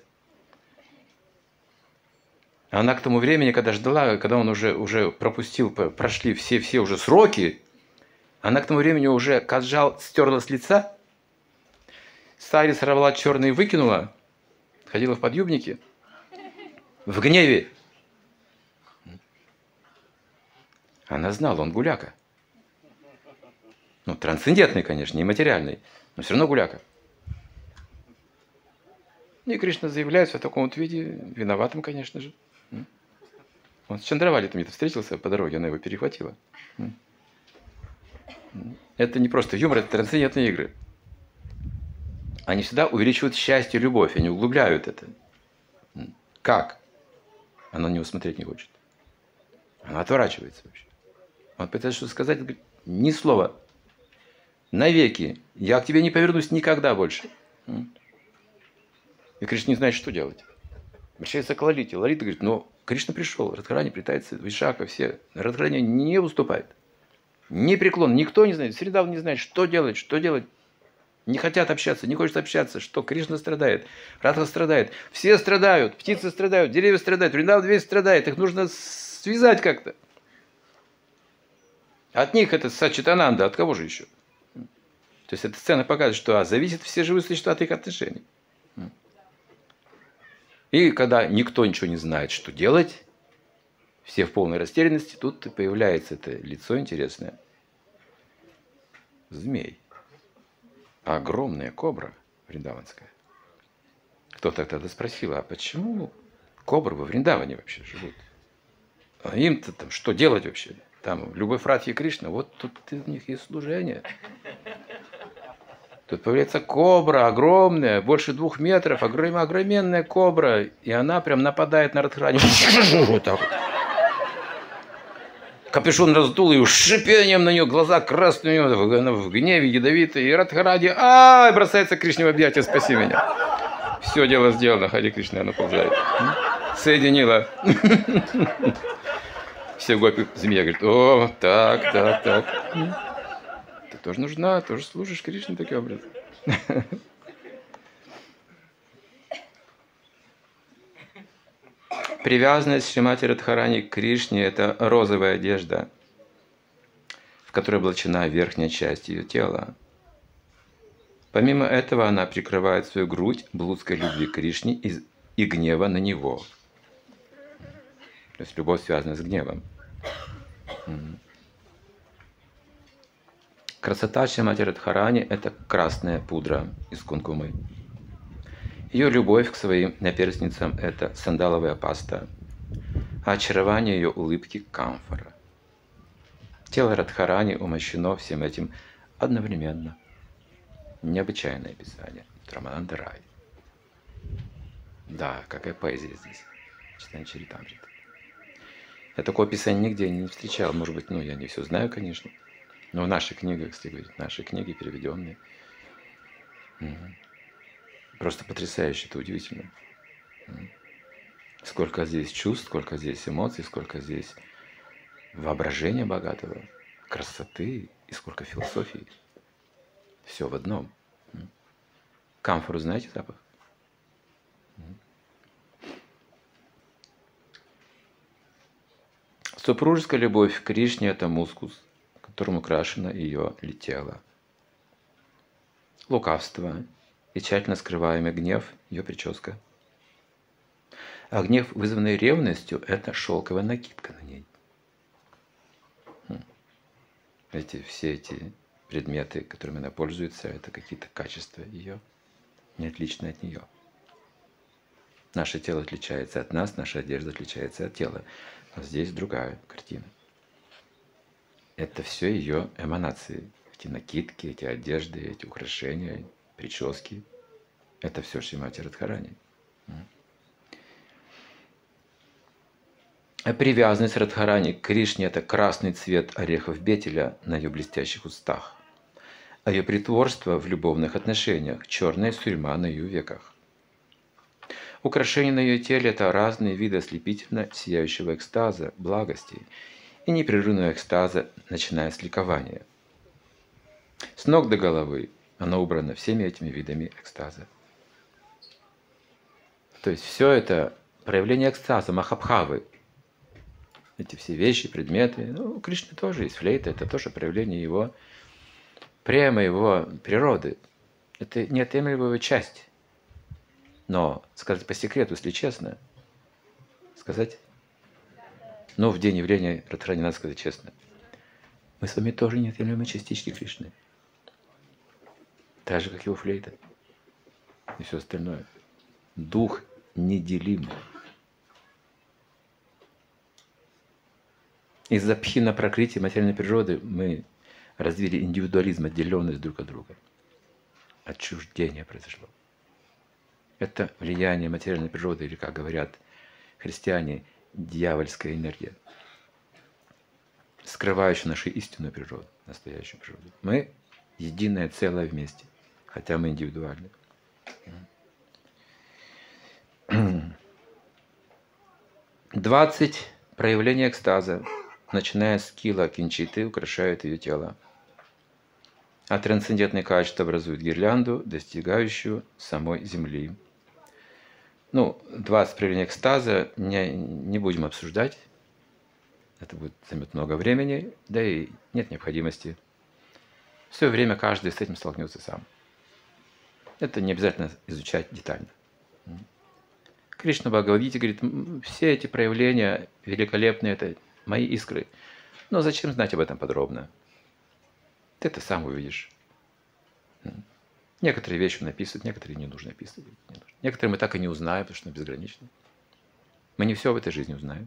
она к тому времени, когда ждала, когда он уже пропустил, прошли все уже сроки, она к тому времени уже каджал стерла с лица, сари сорвала черный и выкинула, ходила в подъюбнике, в гневе. Она знала, он гуляка. Трансцендентный, конечно, не материальный, но все равно гуляка. И Кришна заявляется в таком вот виде, виноватым, конечно же. Он с Чандравали там где-то встретился по дороге, она его перехватила. Это не просто юмор, это трансцендентные игры. Они всегда увеличивают счастье и любовь, они углубляют это. Как? Она на него смотреть не хочет. Она отворачивается вообще. Он пытается что-то сказать, говорит, ни слова. Навеки. Я к тебе не повернусь никогда больше. И Кришна не знает, что делать. Обращается к Лалите. Лалита говорит, Кришна пришел, Радхарани пытается, Вишака, все. Радхарани не уступает. Непреклонно. Никто не знает. Сридал не знает, что делать. Не хотят общаться, не хочет общаться. Что? Кришна страдает. Радха страдает. Все страдают. Птицы страдают. Деревья страдают. Вриндаван весь страдает. Их нужно связать как-то. От них это Сачитананда. От кого же еще? То есть эта сцена показывает, что зависит все живые существа от их отношений. И когда никто ничего не знает, что делать, все в полной растерянности, тут появляется это лицо интересное. Змей. Огромная кобра вриндаванская. Кто-то тогда спросил, а почему кобры во Вриндаване вообще живут? А им-то там что делать вообще? Там любовь Радхи и Кришна, вот тут у них есть служение. Тут появляется кобра огромная, больше 2 метров, огроменная кобра, и она прям нападает на Радхарани. Вот так вот. Капюшон раздул, и с шипением на нее, глаза красные, она в гневе, ядовитая, и Радхаради, бросается к Кришне в объятия, спаси меня. Все дело сделано, Хари Кришна, она ползает. Соединила. Все гопи, змея говорит, так. Ты тоже нужна, тоже служишь Кришне таким образом. Привязанность Шримати Радхарани к Кришне – это розовая одежда, в которой облачена верхняя часть ее тела. Помимо этого, она прикрывает свою грудь блудской любви к Кришне и гнева на него. То есть любовь связана с гневом. Красота Шримати Радхарани – это красная пудра из кункумы. Ее любовь к своим наперстницам – это сандаловая паста, а очарование ее улыбки – камфора. Тело Радхарани умощено всем этим одновременно. Необычайное описание. Рамананда Рай. Да, какая поэзия здесь. Читание Чаритамрита. Я такого описания нигде не встречал. Может быть, я не все знаю, конечно. Но в наших книгах, если говорить, наши книги переведенные. Просто потрясающе, это удивительно. Сколько здесь чувств, сколько здесь эмоций, сколько здесь воображения богатого, красоты и сколько философии. Все в одном. Камфору знаете запах? Супружеская любовь к Кришне – это мускус, которым украшено ее тело. Лукавство и тщательно скрываемый гнев – ее прическа. А гнев, вызванный ревностью, это шелковая накидка на ней. Все эти предметы, которыми она пользуется, это какие-то качества ее, не отличные от нее. Наше тело отличается от нас, наша одежда отличается от тела. А здесь другая картина. Это все ее эманации. Эти накидки, эти одежды, эти украшения, прически. Это все Шримати Радхарани. А привязанность Радхарани к Кришне – это красный цвет орехов бетеля на ее блестящих устах. А ее притворство в любовных отношениях – черная сурьма на ее веках. Украшения на ее теле – это разные виды ослепительно сияющего экстаза, благости и непрерывного экстаза, начиная с ликования. С ног до головы она убрана всеми этими видами экстаза. То есть все это проявление экстаза, махабхавы. Эти все вещи, предметы. У Кришны тоже есть флейта, это тоже проявление его, прямо его природы. Это неотъемлемая часть. Но сказать по секрету, если честно, сказать, в день явления Радхарани надо сказать честно, мы с вами тоже неотъемлемые частички Кришны. Так же, как его флейта и все остальное. Дух неделим. Из-за пхина пракрити материальной природы мы развили индивидуализм, отделенность друг от друга. Отчуждение произошло. Это влияние материальной природы, или, как говорят христиане, дьявольская энергия, скрывающая нашу истинную природу, настоящую природу. Мы единое целое вместе, хотя мы индивидуальны. 20 проявлений экстаза, начиная с кила кинчиты, украшают ее тело. А трансцендентные качества образуют гирлянду, достигающую самой земли. 20 проявлений экстаза не будем обсуждать. Это займет много времени, да и нет необходимости. Все время каждый с этим столкнется сам. Это не обязательно изучать детально. Кришна в Бхагавад-гите говорит, все эти проявления великолепные, это мои искры. Но зачем знать об этом подробно? Ты это сам увидишь. Некоторые вещи он описывает, некоторые не нужно описывать. Некоторые мы так и не узнаем, потому что он безграничный. Мы не все в этой жизни узнаем.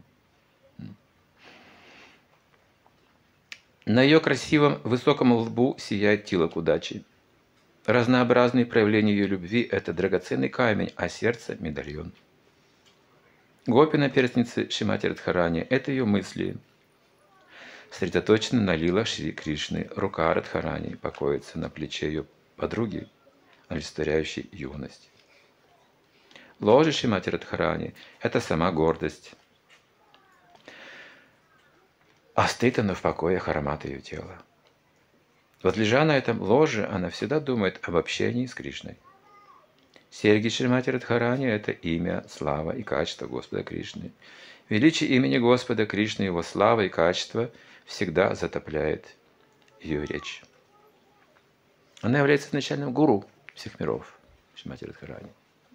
На ее красивом высоком лбу сияет тилак удачи. Разнообразные проявления ее любви – это драгоценный камень, а сердце – медальон. Гопи наперстницы Шримати Радхарани – это ее мысли. Сосредоточены на лилах Шри Кришны, рука Радхарани покоится на плече ее подруги, олицетворяющей юность. Ложе Шримати Радхарани – это сама гордость. Остыта, но в покоях аромат ее тела. Вот лежа на этом ложе, она всегда думает об общении с Кришной. Серьги Шримати Радхарани – это имя, слава и качество Господа Кришны. Величие имени Господа Кришны, его слава и качество всегда затопляет ее речь. Она является изначальным гуру всех миров, Шримати Радхарани.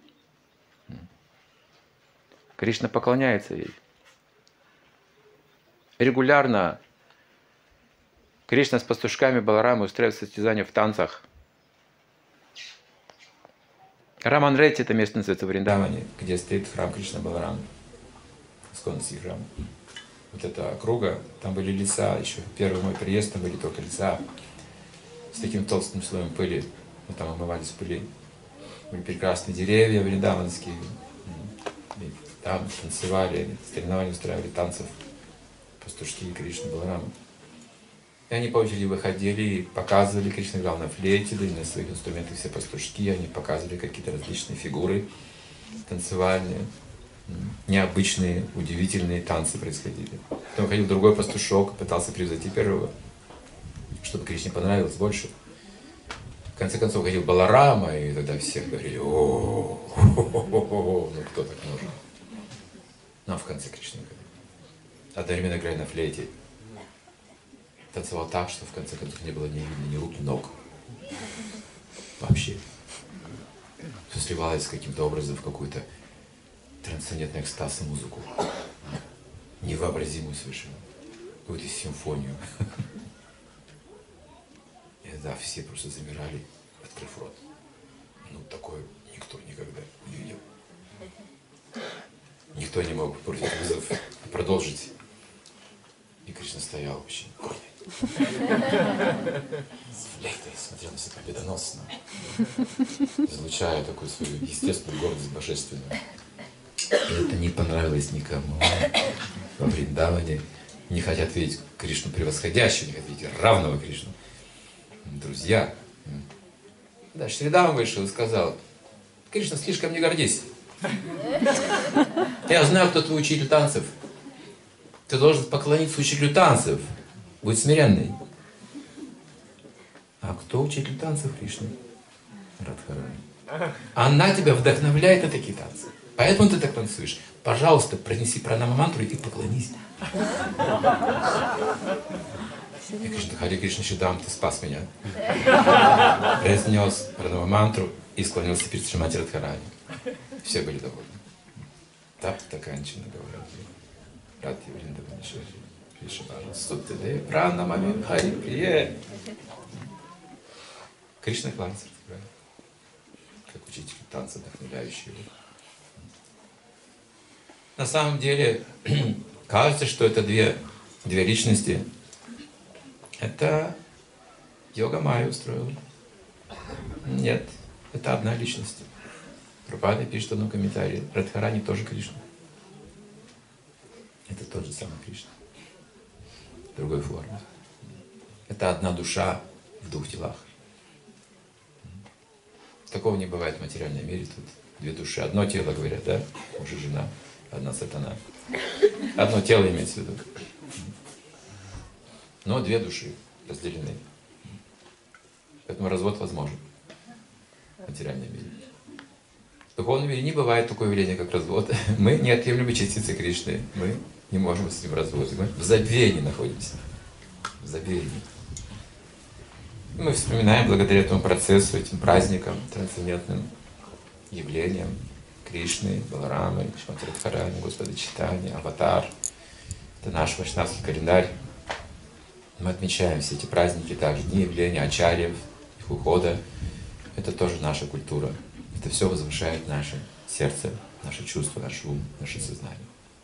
Кришна поклоняется ей. Регулярно Кришна с пастушками Баларамы устраивает состязания в танцах. Раман-Ретти — это место называется Вриндаване, где стоит храм Кришна Баларам, исконный храм. Вот эта округа, там были леса, еще первый мой приезд, там были только леса с таким толстым слоем пыли. Мы там омывались в пыли. Были прекрасные деревья вриндаванские. И там танцевали, соревнования устраивали танцев пастушки и Кришна Баларама. И они по очереди выходили и показывали, Кришна играл на флейте, да и на своих инструментах все пастушки, они показывали какие-то различные фигуры танцевальные, необычные, удивительные танцы происходили. Потом ходил другой пастушок, пытался превзойти первого, чтобы Кришне понравилось больше. В конце концов ходил Баларама, и тогда все говорили: о, ну кто так может? Ну а в конце Кришна говорит, одновременно играя на флейте, танцевал так, что в конце концов не было ни видно ни рук, ни ног. Вообще. Все сливалось каким-то образом в какой-то трансцендентный экстаз и музыку. Невообразимую совершенно. Какую-то симфонию. И да, все просто замирали, открыв рот. Ну, такое никто никогда не видел. Никто не мог бросить вызов и продолжить. И Кришна стоял очень гордый. С флейтой смотрел на себя победоносно, излучая такую свою естественную гордость божественную. И это не понравилось никому во Вриндаване. Не хотят видеть Кришну превосходящего, не хотят видеть равного Кришну. Друзья. Да, Шридам вышел и сказал: Кришна, слишком не гордись. Я знаю, кто твой учитель танцев. Ты должен поклониться учителю танцев. Будь смиренный. А кто учитель танцев Кришны? Радхарани. Она тебя вдохновляет на такие танцы. Поэтому ты так танцуешь. Пожалуйста, произнеси пранама-мантру и поклонись. И Кришна: Харе Кришна Шидам, ты спас меня. Произнес пранама-мантру и склонился перед Шримати Радхарани. Все были довольны. Тапта Канчана говорят. Рати Вриндаванешвари. Пранамами Хари Прие. Кришна кланяется, как учитель танца, вдохновляющий его. На самом деле, кажется, что это две личности. Это Йога Майя устроила. Нет, это одна личность. Прабхупада пишет в одном комментарии: Радхарани тоже Кришна. Это тот же самый Кришна. В другой форме. Это одна душа в двух телах. Такого не бывает в материальном мире. Тут две души. Одно тело, говорят, да? Муж и жена. Одна сатана. Одно тело имеется в виду. Но две души разделены. Поэтому развод возможен в материальном мире. В духовном мире не бывает такого явления, как развод. Мы неотъемлемые частицы Кришны. Мы не можем с ним разводить. Мы в забвении находимся. В забвении. Мы вспоминаем благодаря этому процессу, этим праздникам, трансцендентным явлениям Кришны, Баларамы, Шримати Радхарани, Господа Чайтаньи, Аватар. Это наш вайшнавский календарь. Мы отмечаем все эти праздники, также дни явления ачарьев, их ухода. Это тоже наша культура. Это все возвышает наше сердце, наше чувство, наш ум, наше сознание.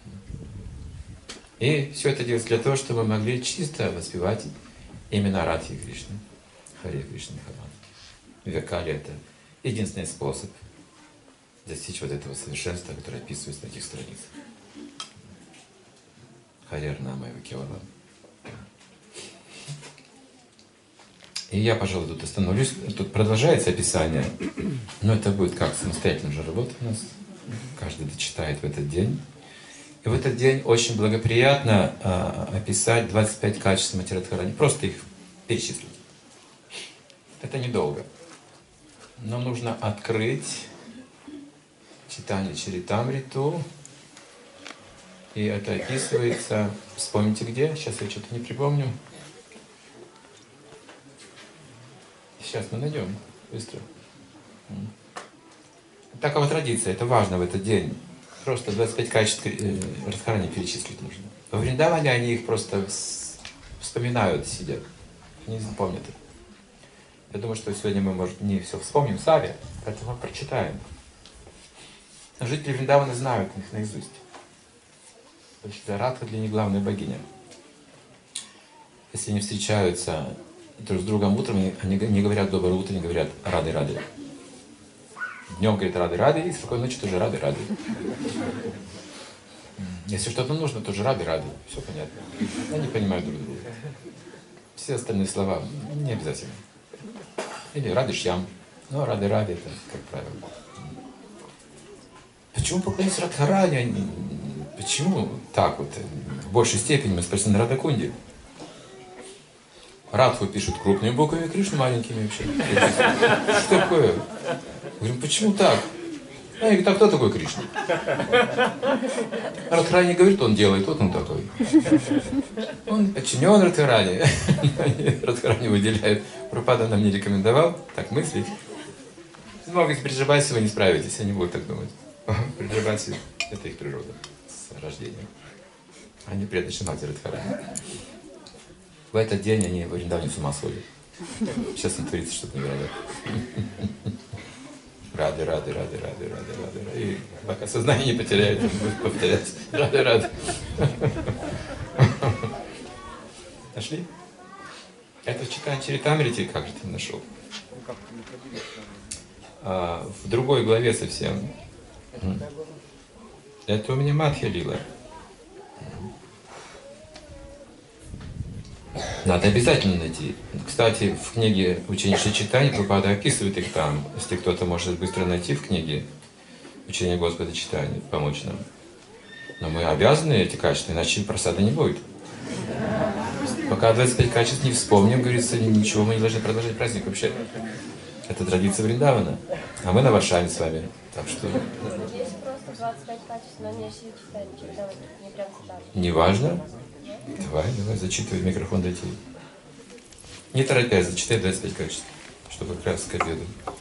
И все это делается для того, чтобы мы могли чисто воспевать имена Радхи Кришны. Харе Кришна Харман. Векали — это единственный способ достичь вот этого совершенства, которое описывается на этих страницах. Харер Нама Векевалам. И я, пожалуй, тут остановлюсь. Тут продолжается описание, но это будет как самостоятельная же работа у нас. Каждый дочитает в этот день. И в этот день очень благоприятно описать 25 качеств Шримати Радхарани. Просто их перечислить. Это недолго. Нам нужно открыть читание Чаритамриту. И это описывается, вспомните где, сейчас я что-то не припомню. Сейчас мы найдем, быстро. Такова традиция, это важно в этот день. Просто 25 качеств Радхарани перечислить нужно. Во Вриндаване они их просто вспоминают, сидя. Не запомнят их. Я думаю, что сегодня мы, может, не все вспомним сами, поэтому прочитаем. Но жители Вриндавана знают их наизусть. Потому что Радха для них главная богиня. Если они встречаются друг с другом утром, они не говорят «доброе утро», они говорят «рады-рады». Днем говорит «рады-рады», и спокойной ночи тоже «рады-рады». Если что-то нужно, тоже «рады-рады». Все понятно. Они понимают друг друга. Все остальные слова не обязательно. Или «рады-шьям». Но «рады-рады» это, как правило. Почему поклониться Радхарани? Почему так вот? В большей степени мы спросим на Радакунде. Радху пишут крупными буквами, Кришну маленькими вообще. Что такое? Говорим, почему так? А я говорю, а кто такой Кришна? Радхарани говорит, он делает, вот он такой. Он подчинен Радхарани. Радхарани выделяет. Прабхупада нам не рекомендовал так мыслить. Много с Бриджабаси вы не справитесь, они будут так думать. Бриджабаси — это их природа с рождения. Они преданные Радхарани. В этот день они в Вриндаване с ума сходят. Сейчас там творится что-то невероятное. Рады. И пока сознание не потеряет, он будет повторять. Рады. Нашли? Это в читании Чаритамрити, как же ты нашел? В другой главе совсем. Это у меня Мадхья Лила. Надо обязательно найти. Кстати, в книге «Ученичье читание» Прабхупада описывает их там. Если кто-то может быстро найти в книге «Учение Господа читания», помочь нам. Но мы обязаны эти качества, иначе просады не будет. Пока 25 качеств не вспомним, говорится, ничего, мы не должны продолжать праздник вообще. Это традиция Вриндавана. А мы на Варшаве с вами. Так что...
Есть просто 25 качеств, но мне все читать, не прям читать.
Не важно. Давай, зачитывай, микрофон дойти. Не торопясь, зачитай 25 качеств, чтобы как раз к обеду.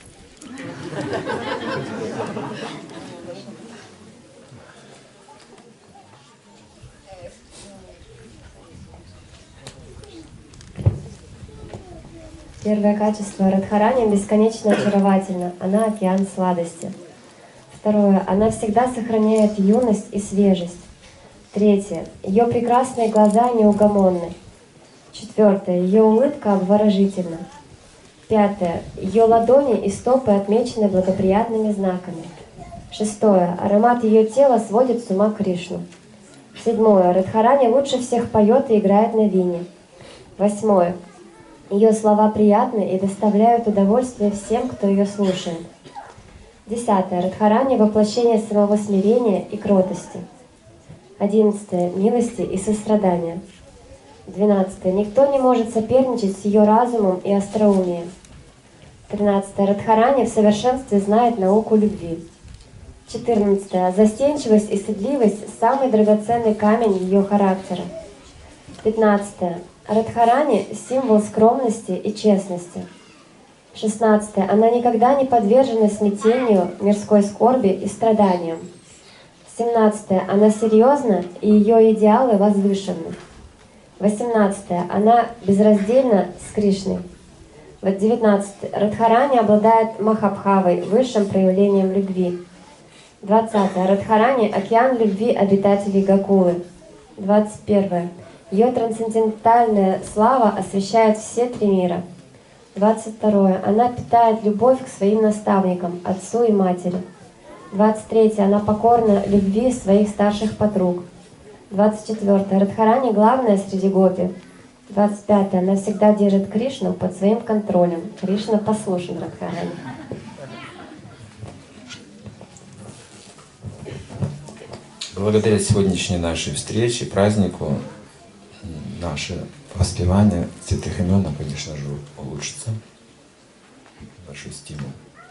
Первое качество Радхарани бесконечно очаровательна. Она океан сладости. Второе. Она всегда сохраняет юность и свежесть. Третье. Ее прекрасные глаза неугомонны. Четвертое. Ее улыбка обворожительна. Пятое. Ее ладони и стопы отмечены благоприятными знаками. Шестое. Аромат ее тела сводит с ума Кришну. Седьмое. Радхарани лучше всех поет и играет на вине. Восьмое. Ее слова приятны и доставляют удовольствие всем, кто ее слушает. Десятое. Радхарани — воплощение самого смирения и кротости. 11. Милости и сострадания. 12. Никто не может соперничать с ее разумом и остроумием. 13. Радхарани в совершенстве знает науку любви. 14. Застенчивость и стыдливость — самый драгоценный камень ее характера. 15. Радхарани — символ скромности и честности. 16. Она никогда не подвержена смятению, мирской скорби и страданиям. 17. Она серьезна, и ее идеалы возвышенны. 18. Она безраздельна с Кришной. 19. Радхарани обладает Махабхавой, высшим проявлением любви. 20. Радхарани — океан любви обитателей Гокулы. 21. Ее трансцендентальная слава освещает все три мира. 22. Она питает любовь к своим наставникам, отцу и матери. 23. Она покорна любви своих старших подруг. 24. Радхарани главная среди гопи. 25. Она всегда держит Кришну под своим контролем. Кришна послушен Радхарани.
Благодаря сегодняшней нашей встрече, празднику, наше воспевание святых имен, конечно же, улучшится. Большой стимул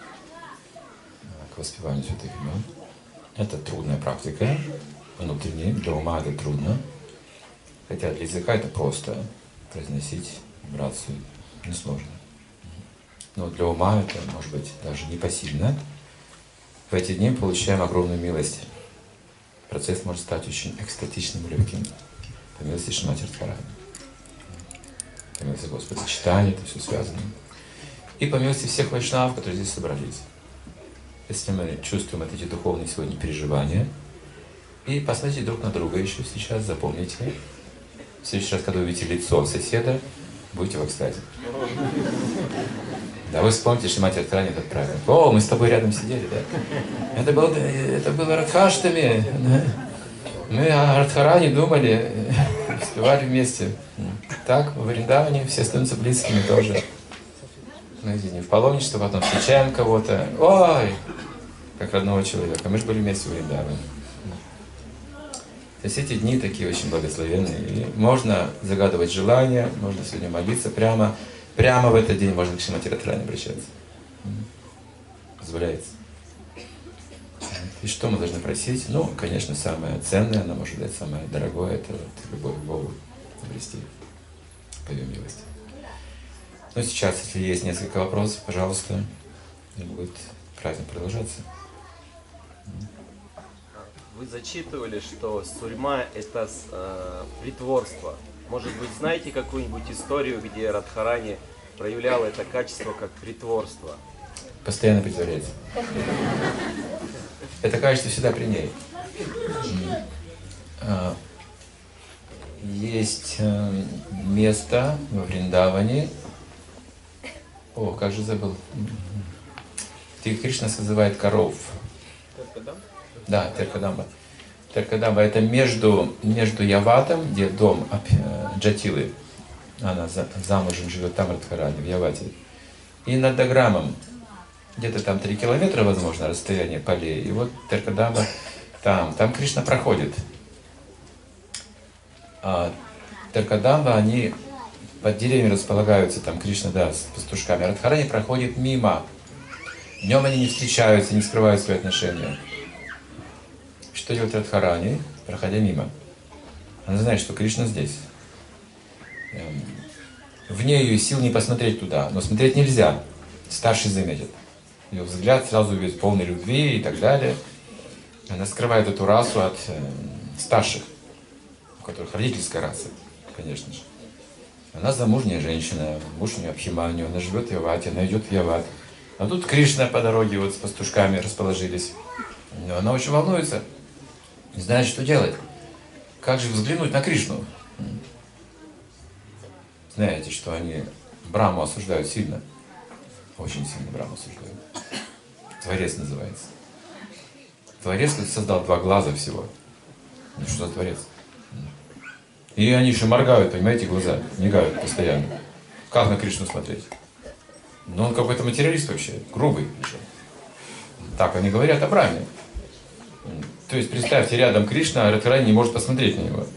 к воспеванию святых имен. Это трудная практика, внутренняя, для ума это трудно. Хотя для языка это просто произносить вибрацию, несложно. но для ума это может быть даже непосильно. В эти дни мы получаем огромную милость. Процесс может стать очень экстатичным и легким. По милости Шримати Радхарани. По милости Господа Чайтаньи, это все связано. И по милости всех вайшнавов, которые здесь собрались. Если мы чувствуем вот эти духовные сегодня переживания, и посмотрите друг на друга еще сейчас, запомните. В следующий раз, когда вы увидите лицо соседа, будете в экстазе. Да, вы вспомните Шримати Радхарани этот праздник. О, мы с тобой рядом сидели, да? Это было Радхаштами. Мы о Радхарани думали, успевали вместе. Так, в Вриндаване все становятся близкими тоже. Мы в паломничество, потом встречаем кого-то. Ой, как родного человека. Мы же были вместе в Вриндаване. То есть эти дни такие очень благословенные. И можно загадывать желания, можно сегодня молиться прямо в этот день, можно к Шримати Радхарани обращаться. Позволяется. И что мы должны просить? Ну, конечно, самое ценное, она может дать самое дорогое, это вот любовь к Богу обрести по ее милости. Ну, сейчас, если есть несколько вопросов, пожалуйста, и будет праздник продолжаться.
Вы зачитывали, что сурьма – это притворство. Может быть, знаете какую-нибудь историю, где Радхарани проявляла это качество как притворство?
Постоянно притворяется. Это качество всегда при ней. Есть место во Вриндаване. О, как же забыл. Кришна созывает коров. Да, Теркадамба. Теркадамба — это между Яватом, где дом Джатилы. Она замужем живет там, Радхарани, в Явате. И над Даграмом. Где-то там 3 километра, возможно, расстояние полей. И вот Теркадамба там Кришна проходит. А Теркадамба, они под деревьями располагаются, там Кришна, да, с пастушками. Радхарани проходит мимо. Днем они не встречаются, не скрывают свои отношения. Что делает Радхарани, проходя мимо? Она знает, что Кришна здесь. Вне ее сил не посмотреть туда, но смотреть нельзя. Старший заметит. Ее взгляд сразу видит полной любви и так далее. Она скрывает эту расу от старших, у которых родительская раса, конечно же. Она замужняя женщина, муж у нее Абхиманью, она живет в Явате, она идет в Яват. А тут Кришна по дороге вот с пастушками расположились. Но она очень волнуется, не знает, что делать. Как же взглянуть на Кришну? Знаете, что они Брахму осуждают сильно. Очень сильно Брахму осуждают. Творец называется. Творец создал 2 глаза всего. Ну что за Творец? И они еще моргают, понимаете, глаза. Мигают постоянно. Как на Кришну смотреть? Ну он какой-то материалист вообще. Грубый. Так они говорят о Брахме. То есть представьте, рядом Кришна, а Радхарани не может посмотреть на него.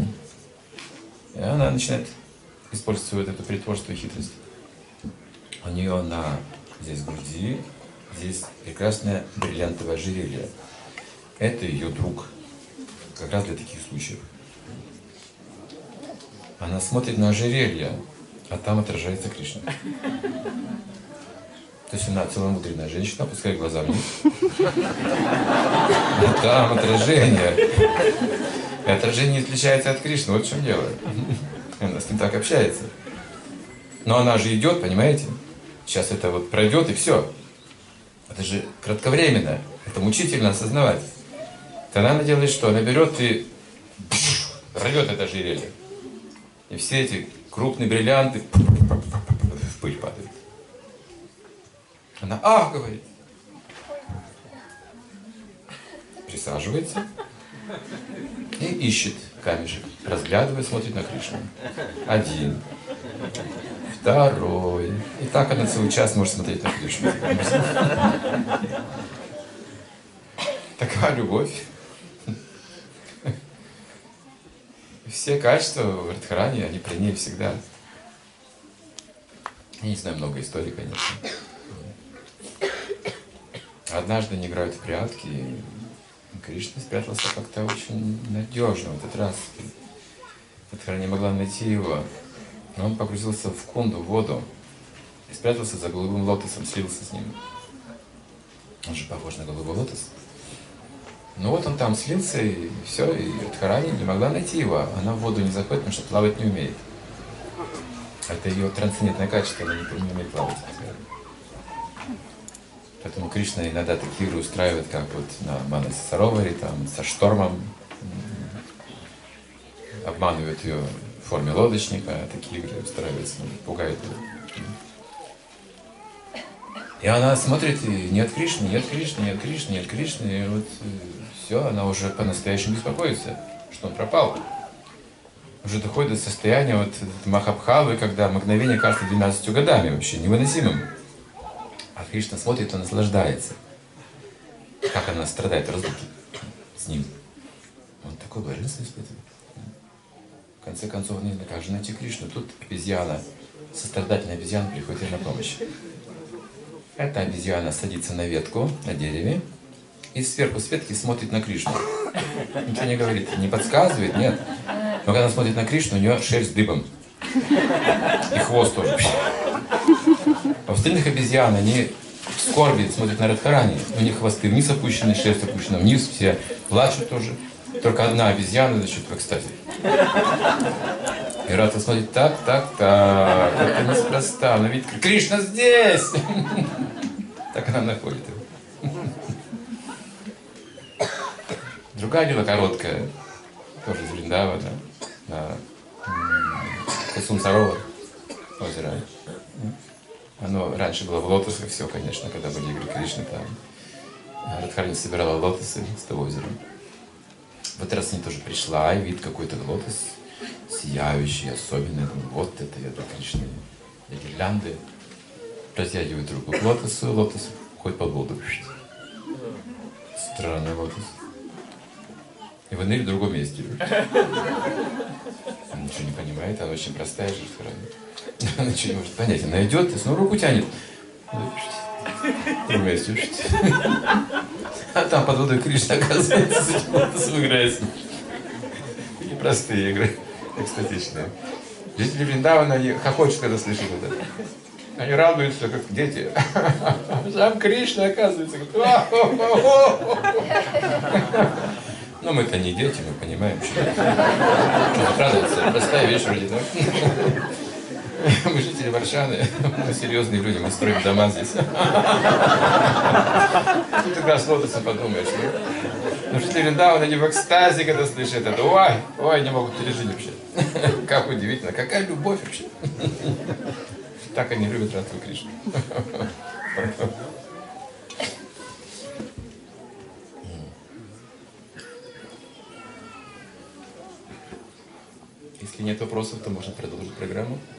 И она начинает использовать это притворство и хитрость. У нее здесь груди, здесь прекрасное бриллиантовое ожерелье. Это ее друг. Как раз для таких случаев. Она смотрит на ожерелье, а там отражается Кришна. То есть она целомудренная женщина, опускает глаза вниз. А там отражение. И отражение отличается от Кришны. Вот в чем дело. Она с ним так общается. Но она же идет, понимаете? Сейчас это вот пройдет и все. Это же кратковременно. Это мучительно осознавать. Тогда она делает что? Она берет и рвет это ожерелье. И все эти крупные бриллианты в пыль падают. Она «Ах!» говорит. Присаживается и ищет камешек. Разглядывает, смотрит на Кришну. 1, 2. И так она целый час может смотреть на Кришну. Такова любовь. Все качества в Радхарани, они при ней всегда. Я не знаю много историй, конечно. Однажды они играют в прятки, и Кришна спрятался как-то очень надежно в этот раз. Радхарани не могла найти его. Он погрузился в кунду, в воду. И спрятался за голубым лотосом, слился с ним. Он же похож на голубой лотос. Ну вот он там слился, и все, и Радхарани не могла найти его. Она в воду не заходит, потому что плавать не умеет. Это ее трансцендентное качество, она не умеет плавать. Поэтому Кришна иногда такие игры устраивает, как вот на Манасе Сароваре, там, со штормом. Обманывают ее в форме лодочника, а такие игры устраиваются, пугают ее. И она смотрит, и нет Кришны, нет Кришны, нет Кришны, нет Кришны, и вот все, она уже по-настоящему беспокоится, что он пропал. Уже доходит до состояния вот Махабхавы, когда мгновение кажется 12 годами, вообще невыносимым. А Кришна смотрит и наслаждается. Как она страдает в разлуке с ним. Он такой блаженство испытывает. В конце концов, не знаю, как же найти Кришну. Тут обезьяна, сострадательная обезьяна приходит ей на помощь. Эта обезьяна садится на ветку, на дереве, и сверху с ветки смотрит на Кришну. Ничего не говорит, не подсказывает, нет. Но когда она смотрит на Кришну, у нее шерсть дыбом. И хвост тоже. А остальных обезьян, они в скорби смотрят на Радхарани. У них хвосты вниз опущены, шерсть опущена вниз, все плачут тоже. Только одна обезьяна, значит, в экстазе. И Радха смотрит, так, это неспроста, но ведь Кришна здесь! Так она находит его. Другая лила короткая, тоже из Вриндавана, на Кусум Саровар озеро. Оно раньше было в лотосах все, конечно, когда были игры Кришны, там Радхарани собирала лотосы с того озера. В этот раз не тоже пришла, и видит какой-то лотос, сияющий, особенный. Думаю, вот это я до Кришны. И гирлянды. Протягивает руку к лотосу, лотос ходит под воду. Странный лотос. И выныривает в другом месте. Он ничего не понимает, она очень простая же. Она ничего не может понять. Она идет и снова руку тянет. В другом месте. А там под водой Кришна, оказывается, с этим лотосом играет. Такие простые игры, экстатичные. Жители Вриндавана, они хохочут, когда слышат это. Они радуются, как дети. Сам Кришна, оказывается, но мы-то не дети, мы понимаем, что радуется. Простая вещь вроде, да? Мы жители Варшаны, мы серьезные люди, мы строим дома здесь. Ты тогда с лотосом подумаешь. Но жители Вриндавана, они в экстазе, когда слышат это. Ой, не могут пережить вообще. Как удивительно, какая любовь вообще. Так они любят Радху Кришну. Если нет вопросов, то можно продолжить программу.